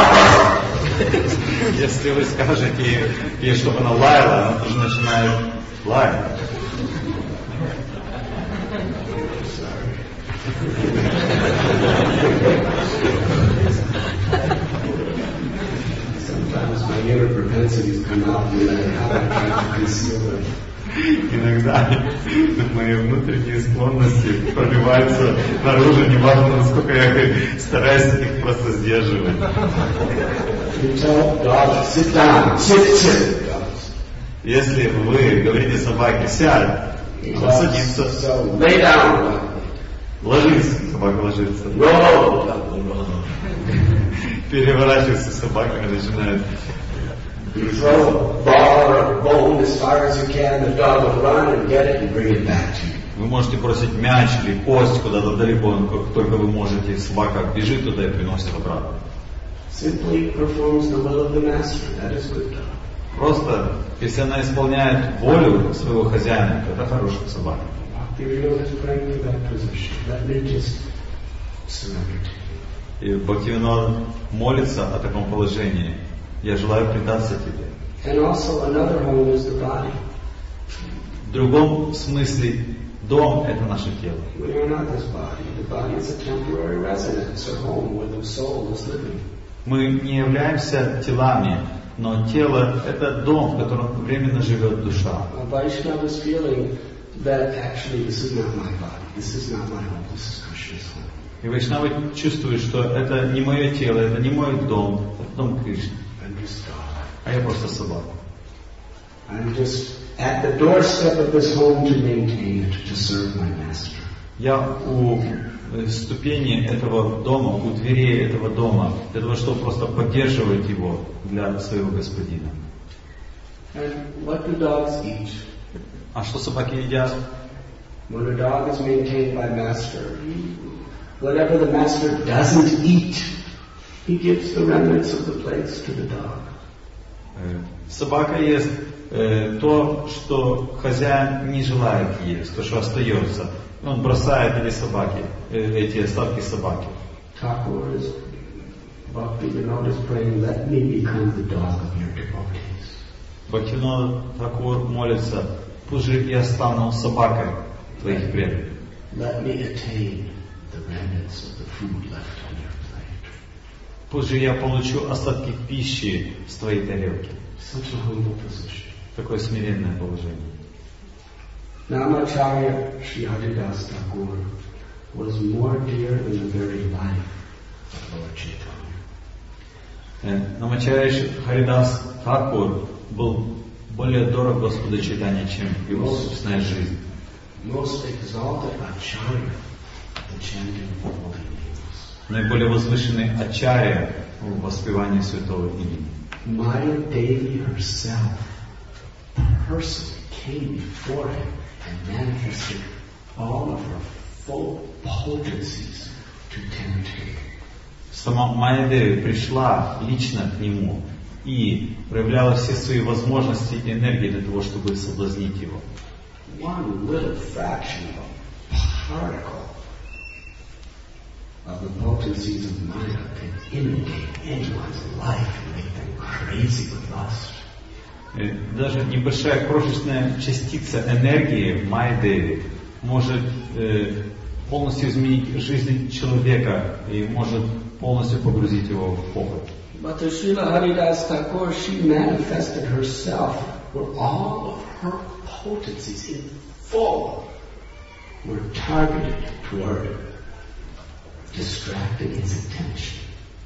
Если вы скажете ей, чтобы она лаяла, она тоже начинает лаять. Sometimes my inner propensities come out and I have to conceal them. Иногда мои внутренние склонности пробиваются наружу, неважно, насколько я стараюсь их просто сдерживать. Если вы говорите собаке «сядь», она садится. Ложись, собака ложится. Переворачивается собака и начинает. You throw a ball or a bone as far as you can, the dog will run and get it and bring it back to you. Вы можете бросить мяч или кость куда-то далеко, как только вы можете, собака бежит туда и приносит обратно. Simply performs the will of the master. That is good dog. Просто, если она исполняет волю своего хозяина, это хорошая собака. Bhaktivinoda is praying for that position. Let me just surrender to you. И Бхактивинода молится о таком положении. Я желаю предаться тебе. And also another home is the body. В другом смысле, дом — это наше тело. We are not this body. The body is a temporary residence or home where the soul is living. Мы не являемся телами, но тело — это дом, в котором временно живет душа. A Vaishnava is feeling that actually this is not my body. This is not my home. This is Krishna's home. И вайшнавы чувствуют, что это не мое тело, это не мой дом, это дом Кришны. I'm just God. А я просто собака. I'm just at the doorstep of this home to maintain it, to serve my master. Я у ступени этого дома, у дверей этого дома, для того, чтобы просто поддерживать его для своего господина. And what do dogs eat? А что собаки едят? When a dog is maintained by master, he, whatever the master doesn't eat, he gives the remnants of the plates to the dog. Собака ест э, то, что хозяин не желает есть, то, что остается. Он бросает эти собаки, э, эти остатки собаки. Thakur is, Bhaktivinoda is praying, let me become the dog of your devotees. Бхактивинода Тхакур молится, пусть же я стану собакой твоих преданных. Let me attain the remnants of the food left on your plate. Пусть же я получу остатки пищи с твоей тарелки. Such a humble position. Такое смиренное положение. Namacharya Sri Haridas Thakur was more dear than the very life of Lord Chaitanya. Намачарья Харидас Тхакур был более дорог Господу Чайтанье, чем его собственная жизнь. Most exalted Acharya of the chanting of holy names. Наиболее возвышенный Ачарья в воспевании святого имени. Maya Devi herself personally came before him and manifested all of her full potencies to tempt him. Сама Майя Деви пришла лично к нему и проявляла все свои возможности и энергии для того, чтобы соблазнить его. One little fraction of a particle of the potencies of Maya can inundate anyone's life and make them crazy with lust. Даже небольшая крошечная частица энергии Майя Деви может э, полностью изменить жизнь человека и может полностью погрузить его в похоть. But the Srila Haridas Thakur, she manifested herself where all of her potencies in full were targeted toward distracting his attention.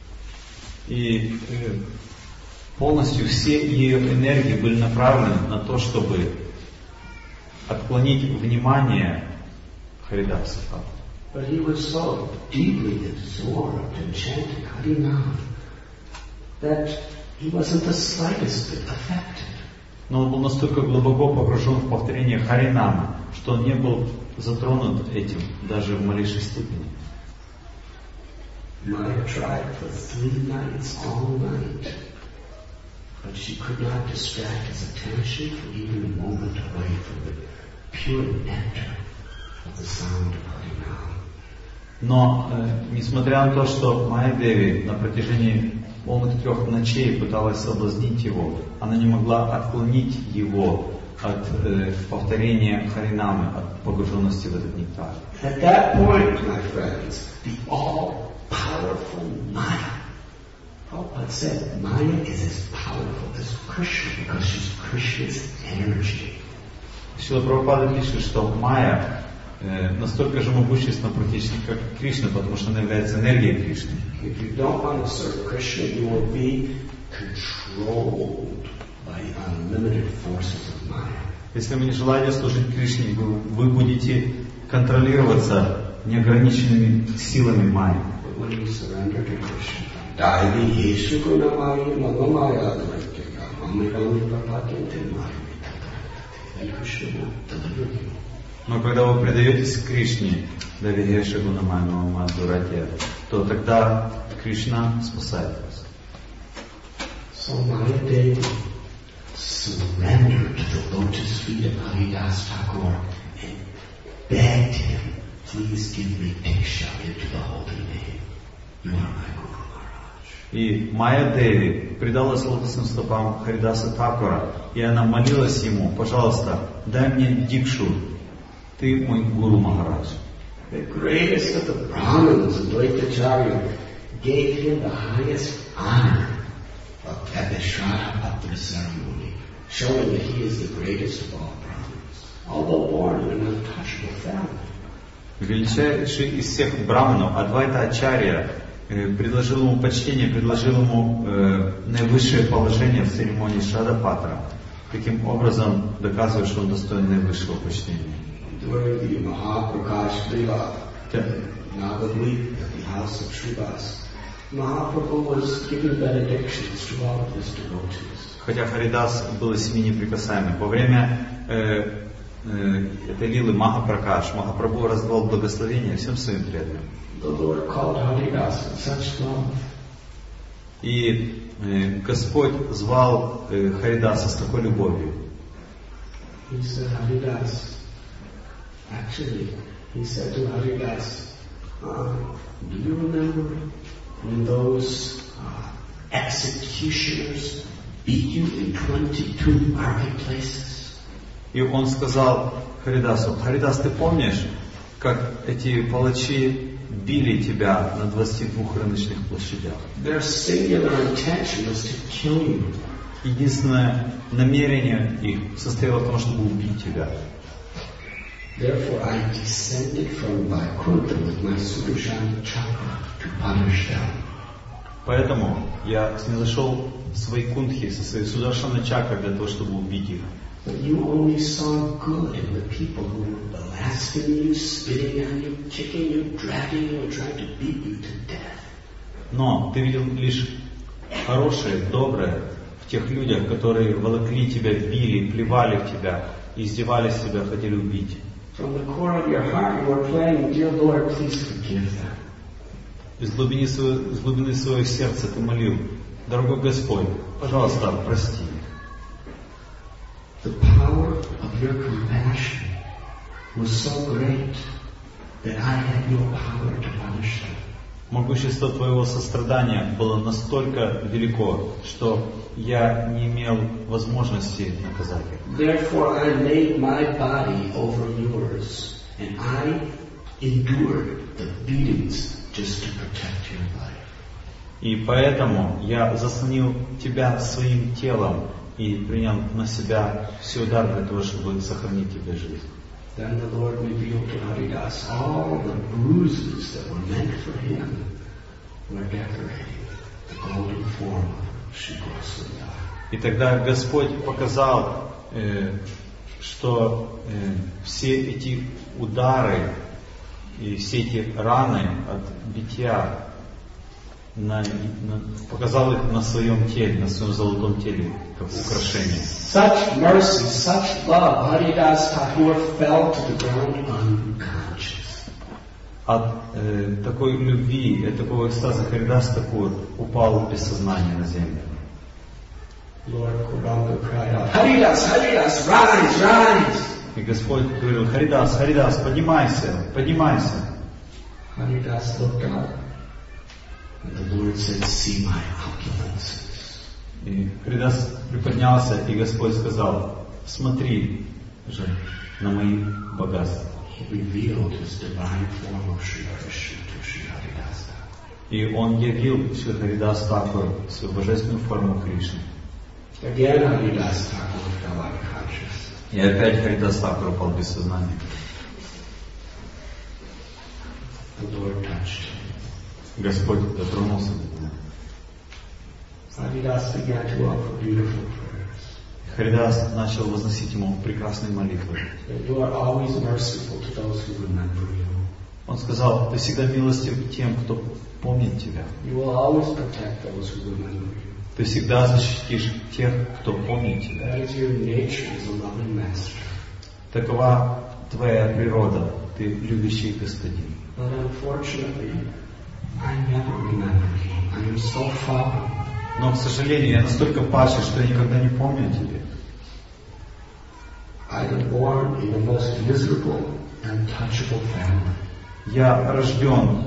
И э, полностью все ее энергии были направлены на то, чтобы отклонить внимание Харидаса. But he was so deeply absorbed in chanting Harinam that he wasn't the slightest bit affected. Но он был настолько глубоко погружен в повторение Харинама, что он не был затронут этим даже в малейшей степени. Maya tried for three nights all night, but she could not distract his attention for even a moment away from the pure nectar of the sound of Harinam. Но, э, несмотря на то, что Майя Деви на протяжении полных трех ночей пыталась соблазнить его, она не могла отклонить его от э, повторения Харинамы, от погруженности в этот нектар. At that point, my friends, the all-powerful Maya, Prabhupada said, Maya is as powerful as Krishna because she's Krishna's energy. Шрила Прабхупада пишет, что Майя э, настолько же могущественна практически как Кришна, потому что она является энергией Кришны. If you don't want to serve Krishna, you will be controlled by the unlimited forces of Maya. Если вы не желаете служить Кришне, вы, вы будете контролироваться неограниченными силами Майи. But when you surrender to Krishna, Daivi Yeshu Gunamaya Magamaya Dvaitya Mamivami Prabhakyante Maya, then Krishna will deliver you. Но когда вы предаетесь Кришне, Давигеша Гунамайну Мадурате, то тогда Кришна спасает вас. So Mahadev surrendered to the lotus feet of Haridas Thakur and begged him, please give me Diksha into the holy name. You are my Guru Maharaj. И Майя Деви предалась лотосным стопам Харидаса Thakura, и она молилась ему, пожалуйста, дай мне дикшу, ты мой Гуру Махарадж. The greatest of the Brahmins, Advaitacharya, gave him the highest honor at the Shraddha Patra ceremony, showing that he is the greatest of all Brahmins, although born in an untouchable family. Величайший из всех браманов, Адвайта Ачарья, э, предложил ему почтение, предложил ему э, наивысшее положение в церемонии Шрадха Патра, таким образом доказывая, что он достоин наивысшего почтения. During the Mahaprakash Lila, Navadvip, at the house of Srivas, Mahaprabhu was giving benedictions to all of his devotees. Хотя Харидас был из семи неприкасаемых, во время э, э, этой лилы Махапракаш, Махапрабху раздавал благословения всем своим преданным. The Lord called Haridas with such love. И э, Господь звал э, Харидаса с такой любовью. He said, Haridas, actually, he said to Haridas, uh, do you remember when those uh, executioners beat you in twenty-two marketplaces? И он сказал Харидасу: Харидас, ты помнишь, как эти палачи били тебя на двадцати двух рыночных площадях? Their singular intention was to kill you. Единственное намерение их состояло в том, чтобы убить тебя. Therefore, I descended from Vaikuntha with my Sudarshana chakra to punish them. Поэтому я снизошел с Вайкунтхи со своей Сударшана чакрой для того, чтобы убить их. But you only saw good in the people who were blaspheming you, spitting on you, kicking you, dragging you, and trying to beat you to death. Но ты видел лишь хорошее, доброе в тех людях, которые волокли тебя, били, плевали в тебя, издевались с тебя, хотели убить. From the core of your heart, you are praying, dear Lord, please forgive them. Из глубины своего, из глубины своего сердца ты молил: дорогой Господь, пожалуйста, прости. The power of your compassion was so great that I had no power to punish them. Могущество твоего сострадания было настолько велико, что я не имел возможности наказать их. Therefore I laid my body over yours, and I endured the beatings just to protect your life. И поэтому я заслонил тебя своим телом и принял на себя все удары для того, чтобы сохранить тебе жизнь. Then the Lord revealed to Haridas all the bruises that were meant for him were decorating the golden form of Shri Gaurasundar. И тогда Господь показал, э, что э, все эти удары и все эти раны от битья на, на, показал их на своем теле, на своем золотом теле, как украшение. Such mercy, such love, Haridas Thakur fell to the ground unconscious. От э, такой любви, от такого экстаза Харидас Thakura упал без сознания на землю. Lord Gauranga cried out, Haridas, Haridas, rise, rise! И Господь говорил: Харидас, Харидас, поднимайся, поднимайся. Haridas looked up, and the Lord said, see my opulences. И Харидас приподнялся, и Господь сказал: смотри же на мои богатства. He revealed his divine form of Shri Krishna to Shri Haridas. И он явил Шри Харидас Thakura свою божественную форму Кришны. Again, Haridas Thakur fell unconscious. И опять Харидас Thakura упал без сознания. The Lord touched him. Господь дотронулся до него. Haridas began to offer beautiful prayers. Харидас начал возносить ему прекрасные молитвы. You are always merciful to those who remember you. Он сказал: ты всегда милостив к тем, кто помнит тебя. You will always protect those who remember you. Ты всегда защитишь тех, кто помнит тебя. That is your nature as a loving master. Такова твоя природа, ты любящий Господин. But unfortunately, I never remember you. I am so fallen. Но, к сожалению, я настолько падший, что я никогда не помню о тебе. I am born in the most miserable and touchable family. Я рожден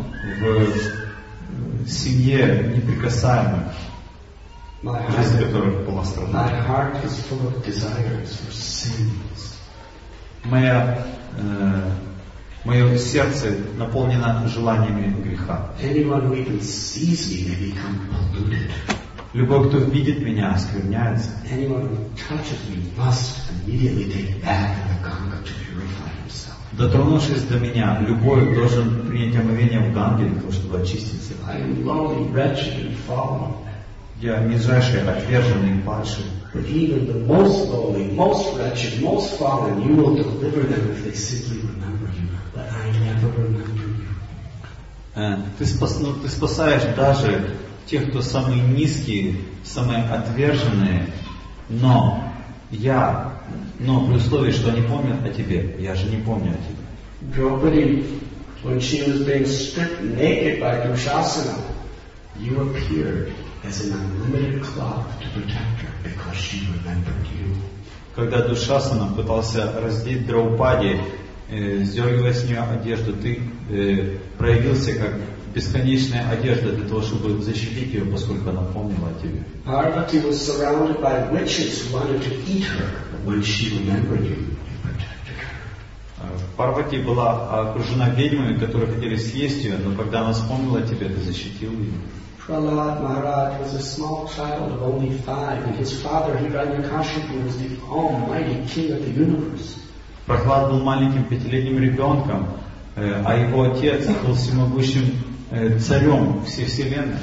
в семье неприкасаемых, жизнь которых была My страдана. heart is full of desires for sins. Моя, э, мое сердце наполнено желаниями греха. Anyone who even sees me may become polluted. Любой, кто видит меня, оскверняется. Anyone who touches me must immediately take bath in the Ganga to purify himself. Дотронувшись до меня, любой должен принять омовение в Ганге для того, чтобы очиститься. I am lonely, wretched, and fallen. Я нижайший, отверженный и падший. But even the most lonely, most wretched, most fallen, you will deliver them if they simply remember you. But I never remember you. Э, Ты, спас, ну, ты спасаешь даже тех, кто самые низкие, самые отверженные, но я, но при условии, что они помнят о тебе, я же не помню о тебе. Draupadi, when she was being stripped naked by Dushasana, you appeared as an unlimited cloud to protect her because she remembered you. Когда Душасана пытался раздеть Драупади, э, сдергивая с нее одежду, ты э, проявился как бесконечная одежда для того, чтобы защитить ее, поскольку она помнила о тебе. Parvati was surrounded by witches who wanted to eat her, but when she remembered you, you protected her. Парвати была окружена ведьмами, которые хотели съесть ее, но когда она вспомнила о тебе, ты защитил ее. Prahlad Maharaj was a small child of only five, and his father Hiranyakashipu was the almighty king of the universe. Прохлад был маленьким пятилетним ребенком, э, а его отец был всемогущим э, царем всей вселенной.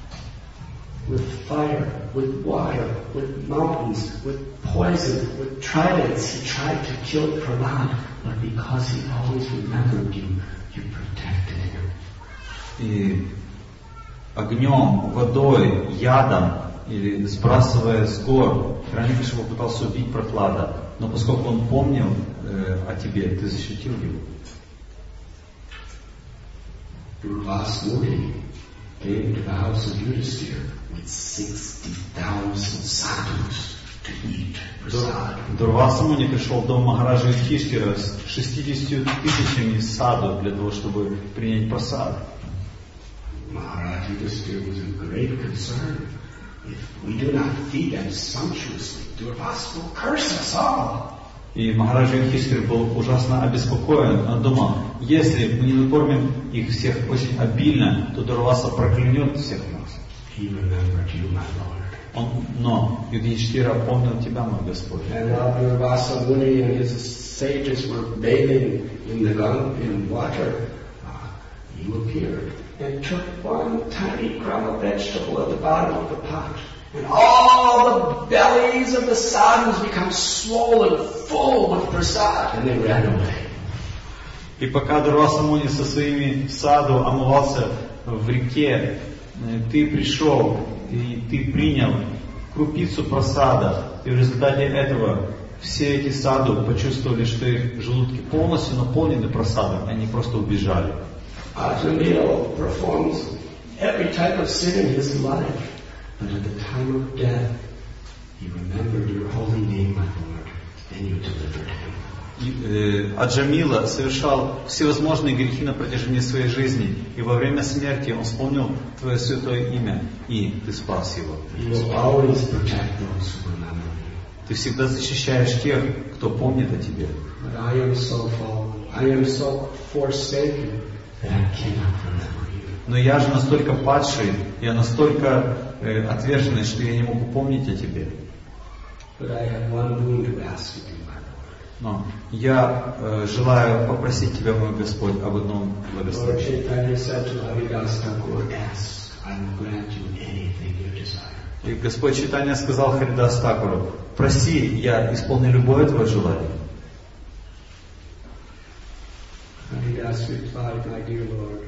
With fire, with water, with mountains, with poison, with tridents, he tried to kill Prahlad, but because he always remembered you, you protected him. И огнем, водой, ядом или сбрасывая с гор, Хирanyакашипу попытался убить Прохлада, но поскольку он помнил э, о тебе, ты защитил его. Durvasmuni came to the house of Yudhisthira with sixty thousand sadhus to eat prasad. Дурвасамуни пришел в дом Махараджа Юдхиштхира с шестьюдесятью тысячами саду для того, чтобы принять прасад. Maharaj Yudhisthira was in great concern. If we do not feed them sumptuously, Durvas will curse us all. И Махараджа Юдхиштхир был ужасно обеспокоен. Он думал, если мы не накормим их всех очень обильно, то Дурваса проклянет всех нас. He remembered you, my Lord. Он, но Юдхиштхира помнил тебя, мой Господь. And while Durvasa Muni and his sages were bathing in the Ganga, in water, uh, you appeared and took one tiny crumb of vegetable at the bottom of the pot. And all the bellies of the sadhus become swollen, full with prasad, and they ran away. И пока Дурваса Муни со своими саду омывался в реке, ты пришел и ты принял крупицу прасада. И в результате этого все эти саду почувствовали, что их желудки полностью наполнены прасадом, они просто убежали. Ajamila performs every type of sin in his life. But at the time of death, he remembered your holy name, my Lord, and you delivered him. И, э, Аджамила совершал всевозможные грехи на протяжении своей жизни, и во время смерти он вспомнил Твое святое имя, и Ты спас его. You will always protect those who remember you. Ты всегда защищаешь тех, кто помнит о Тебе. But I am so fallen, I am so forsaken that I cannot remember you. Но я же настолько падший, я настолько э, отверженный, что я не могу помнить о Тебе. But I have one boon to ask of you, my Lord. Но я э, желаю попросить Тебя, мой Господь, об одном Lord благословении. Chaitanya said to Haridas Thakur, ask, I will grant you anything you desire. И Господь Чайтанья сказал Харидас Такуру, проси, я исполню любое Твое желание. Haridas replied, my dear Lord,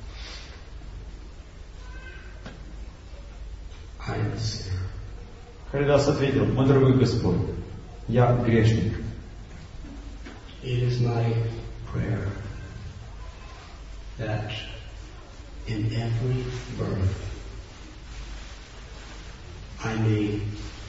I am a sinner. Харидас ответил, мой дорогой Господь, я грешник. It is my prayer that in every birth I may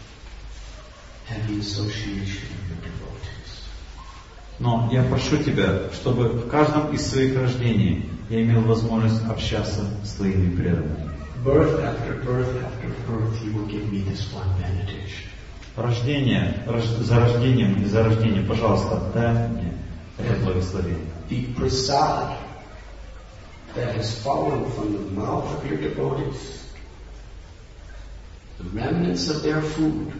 have the association of your devotees. Но я прошу Тебя, чтобы в каждом из своих рождений я имел возможность общаться с Твоими преданными. Birth after birth after birth, you will give me this one benediction. Рождение, рож, за рождением и за рождением, пожалуйста, дай мне это благословение. The prasad that has fallen from the mouth of your devotees, the remnants of their food,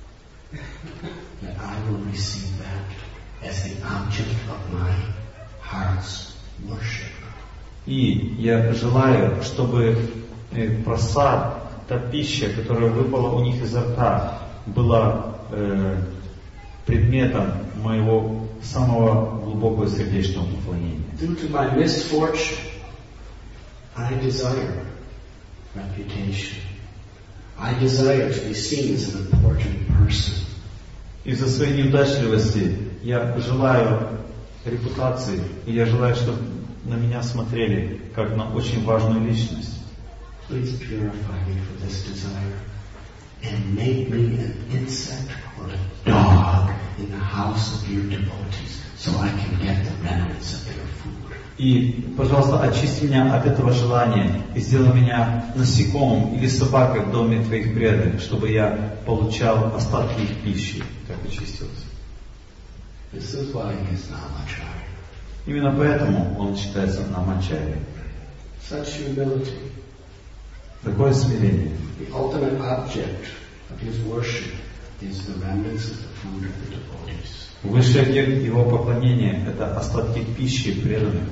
that I will receive that as the object of my heart's worship. И я желаю, чтобы просад, та пища, которая выпала у них изо рта, была э, предметом моего самого глубокого сердечного поклонения. Due to my misfortune, I desire reputation. I desire to be seen as an important person. Из-за своей неудачливости я желаю репутации, и я желаю, чтобы на меня смотрели как на очень важную личность. Please purify me for this desire and make me an insect or a dog in the house of your devotees so I can get the remnants of their food. И, пожалуйста, очисти меня от этого желания и сделай меня насекомым или собакой в доме Твоих преданных, чтобы я получал остатки их пищи, как очистился. This is why he is Namacharya. Именно поэтому он считается Намачарьей. Such humility. Такое смирение. The ultimate object of his worship is the remnants of the food of the devotees. Высший объект его поклонения — это остатки пищи преданных.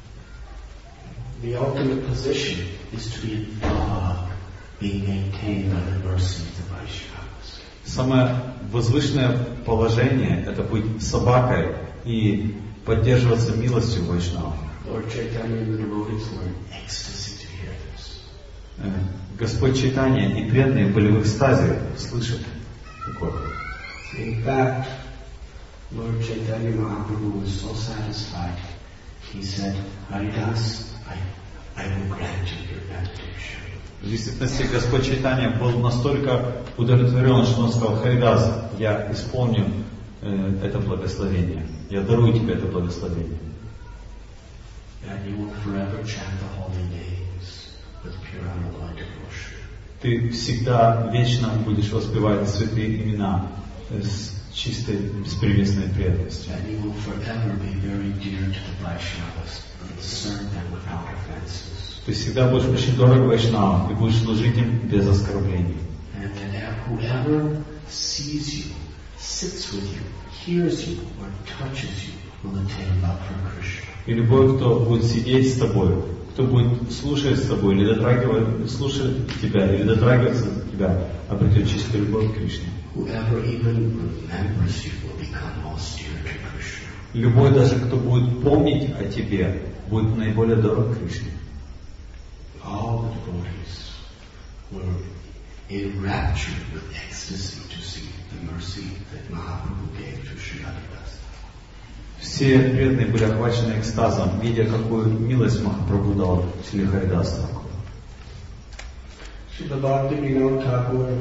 The ultimate position is to be a dog being maintained by the mercy of the Vaishnavas. Самое возвышенное положение — это быть собакой и поддерживаться милостью Вайшнава. Lord Chaitanya and the devotees were in ecstasy to hear this. Господь Чайтанья и преданные были в экстазе, слышат такое. In fact, Lord Chaitanya Mahaprabhu was so satisfied, he said, Haridas, I, I will grant you your benediction. В действительности Господь Чайтанья был настолько удовлетворен, что он сказал: Харидас, я исполню э, это благословение, я дарую тебе это благословение. And you will forever chant the holy names with pure Ananda devotion. Ты всегда вечно будешь воспевать святые имена с чистой, беспримесной преданностью. And you will forever be very dear to the Vaishnavas and serve them without offenses. Ты всегда будешь очень дорог Вайшнавам и будешь служить им без оскорблений. And that whoever sees you, sits with you, hears you, or touches you will attain love for Krishna. И любой, кто будет сидеть с тобой, кто будет слушать с тобой, или дотрагиваться, слушать тебя, или дотрагиваться до тебя, обретет чистую любовь к Кришне. Whoever even remembers you will become most dear to Krishna. Любой, даже кто будет помнить о тебе, будет наиболее дорог Кришне. All the devotees were enraptured with ecstasy to see the mercy that Mahaprabhu gave to Sri Haridas. Все преданные были охвачены экстазом, видя, какую милость Махапрабху дал Шри Харидасу Тхакуру. Srila Bhaktivinoda Thakur,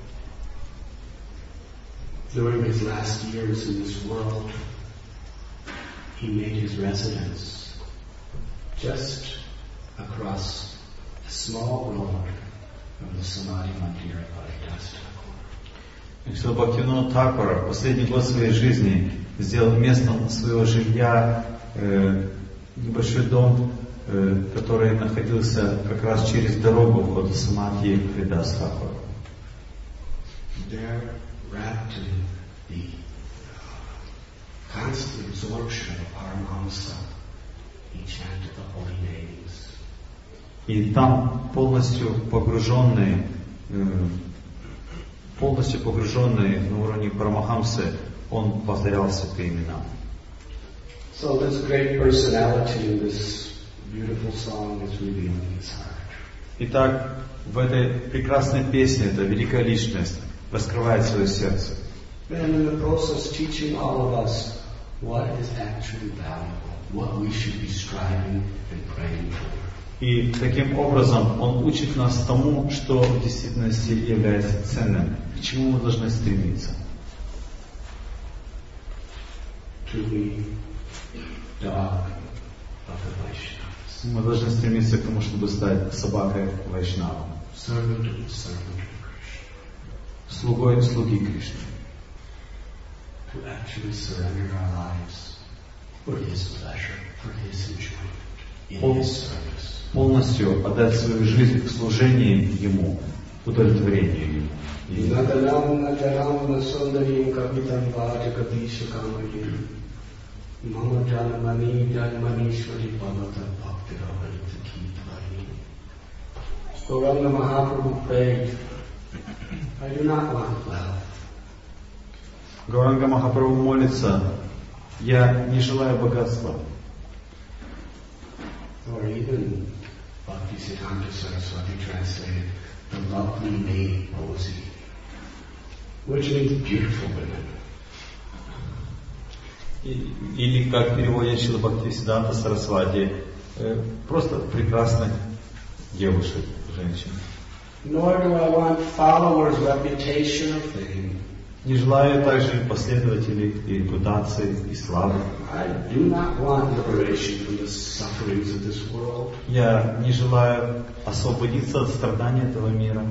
during his last years in this world, he made his residence just across a small road from the Samadhi Mandir of Haridas Thakur. Шрила Бхактивинода Тхакура в последний год своей жизни сделал местом своего жилья э, небольшой дом, э, который находился как раз через дорогу входа Самадхи Харидас Тхакура. There, wrapped in the constant absorption of Paramahamsa, he chanted the holy names. И там полностью погруженный, э, полностью погруженный на уровне Парамахамсы, он повторял святые имена. So this great personality in this beautiful song is revealing his heart. Итак, в этой прекрасной песне эта великая личность раскрывает свое сердце. And in the process teaching all of us what is actually valuable, what we should be striving and praying for. И таким образом он учит нас тому, что в действительности является ценным, к чему мы должны стремиться. To be dog of the Vaishnavas. Мы должны стремиться к тому, чтобы стать собакой Вайшнава. Servant of the servant of Krishna. Слугой слуги Кришны. To actually surrender our lives for His pleasure, for His enjoyment, in His service. Полностью отдать свою жизнь в служении Ему, удовлетворению Ему. Gauranga Mahaprabhu prayed, I do not want wealth. Гауранга Махапрабху молится, я не желаю богатства. Or even Bhaktisiddhanta Saraswati translated the lovely maid Rosie, which means beautiful women. Или как переводит Шрила Бхактисиддханта Сарасвати, просто прекрасных девушек, женщин. Nor do I want followers, reputation, or fame. Не желаю также последователей и репутации, и славы. I do not want liberation from the sufferings of this world. Я не желаю освободиться от страданий этого мира.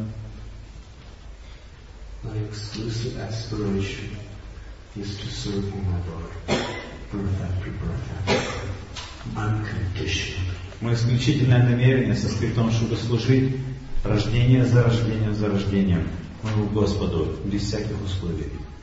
My exclusive aspiration is to serve you, my Lord, birth after birth after birth, unconditionally. Мое исключительное намерение состоит в том, чтобы служить рождение за рождением за рождением моему Господу, без всяких условий.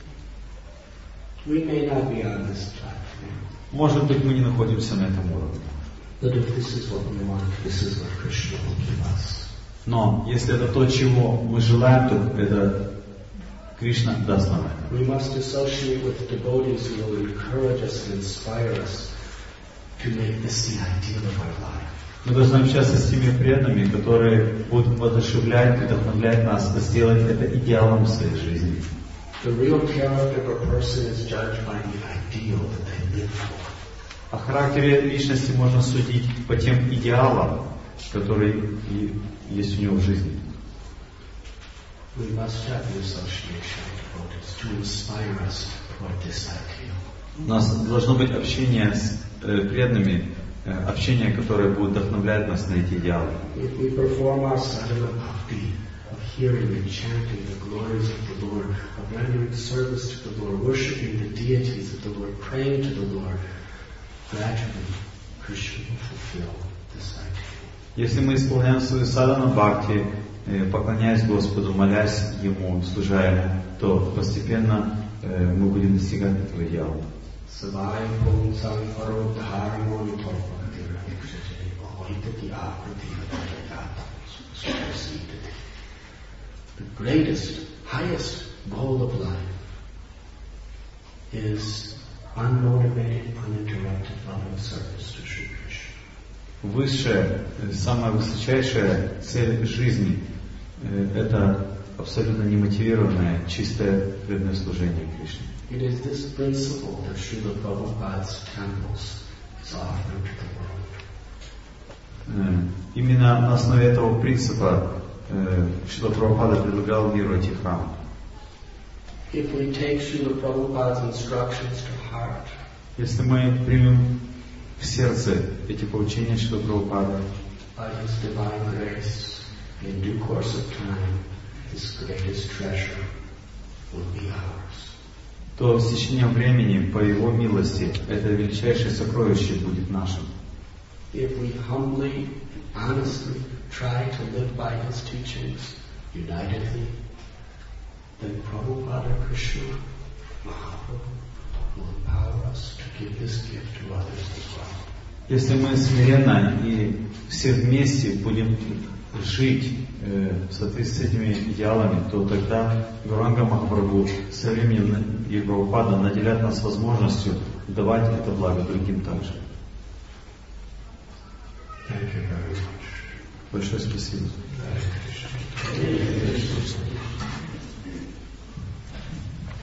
We may not be on this platform. Может быть, мы не находимся на этом уровне. But if this is what we want, this is what Krishna will give us. Но если это то, чего мы желаем, то это Кришна даст нам это. We must associate with devotees who will encourage us and inspire us to make this the ideal of our life. Мы должны общаться с теми преданными, которые будут воодушевлять, вдохновлять нас, сделать это идеалом в своей жизни. The real character of a person is judged by the ideal that they live for. О характере личности можно судить по тем идеалам, которые и есть у него в жизни. We must have the association of devotees to inspire us toward this ideal. У нас должно быть общение с э, преданными, э, общение, которое будет вдохновлять нас на эти идеалы. If we perform our sadhana bhakti of hearing and chanting the glories of the Lord, of rendering service to the Lord, worshipping the deities of the Lord, praying to the Lord, gradually Krishna will fulfill this ideal. Если мы исполняем свою садхану бхакти, э, поклоняясь Господу, молясь Ему, служа Ему, то постепенно э, мы будем достигать этого идеала. Savai pum samvaro dharmo nitopaktir ikshate ahoitati aprati atayata. The greatest, highest goal of life is unmotivated, uninterrupted loving service to Shri Krishna. Высшая, самая высочайшая цель жизни э, это абсолютно немотивированное, чистое преданное служение Кришне. It is this principle that Srila Prabhupada's temples is offering to the world. Э, именно на основе этого принципа э, Шрила Прабхупада предлагал миру эти храмы. If we take Srila Prabhupada's instructions to heart, если мы примем в сердце эти поучения Шрила Прабхупады, by His divine grace, in due course of time, His greatest treasure will be ours. то с течением времени, по Его милости, это величайшее сокровище будет нашим. If we humbly, honestly try to live by His teachings unitedly, then Prabhupada Krishna Mahaprabhu will empower us to give this gift to others as well. Если мы смиренно и все вместе будем жить э, в соответствии с этими идеалами, то тогда Гауранга Махапрабху со временем и Прабхупада наделят нас возможностью давать это благо другим также. Thank you very much. Большое спасибо. Hare Krishna.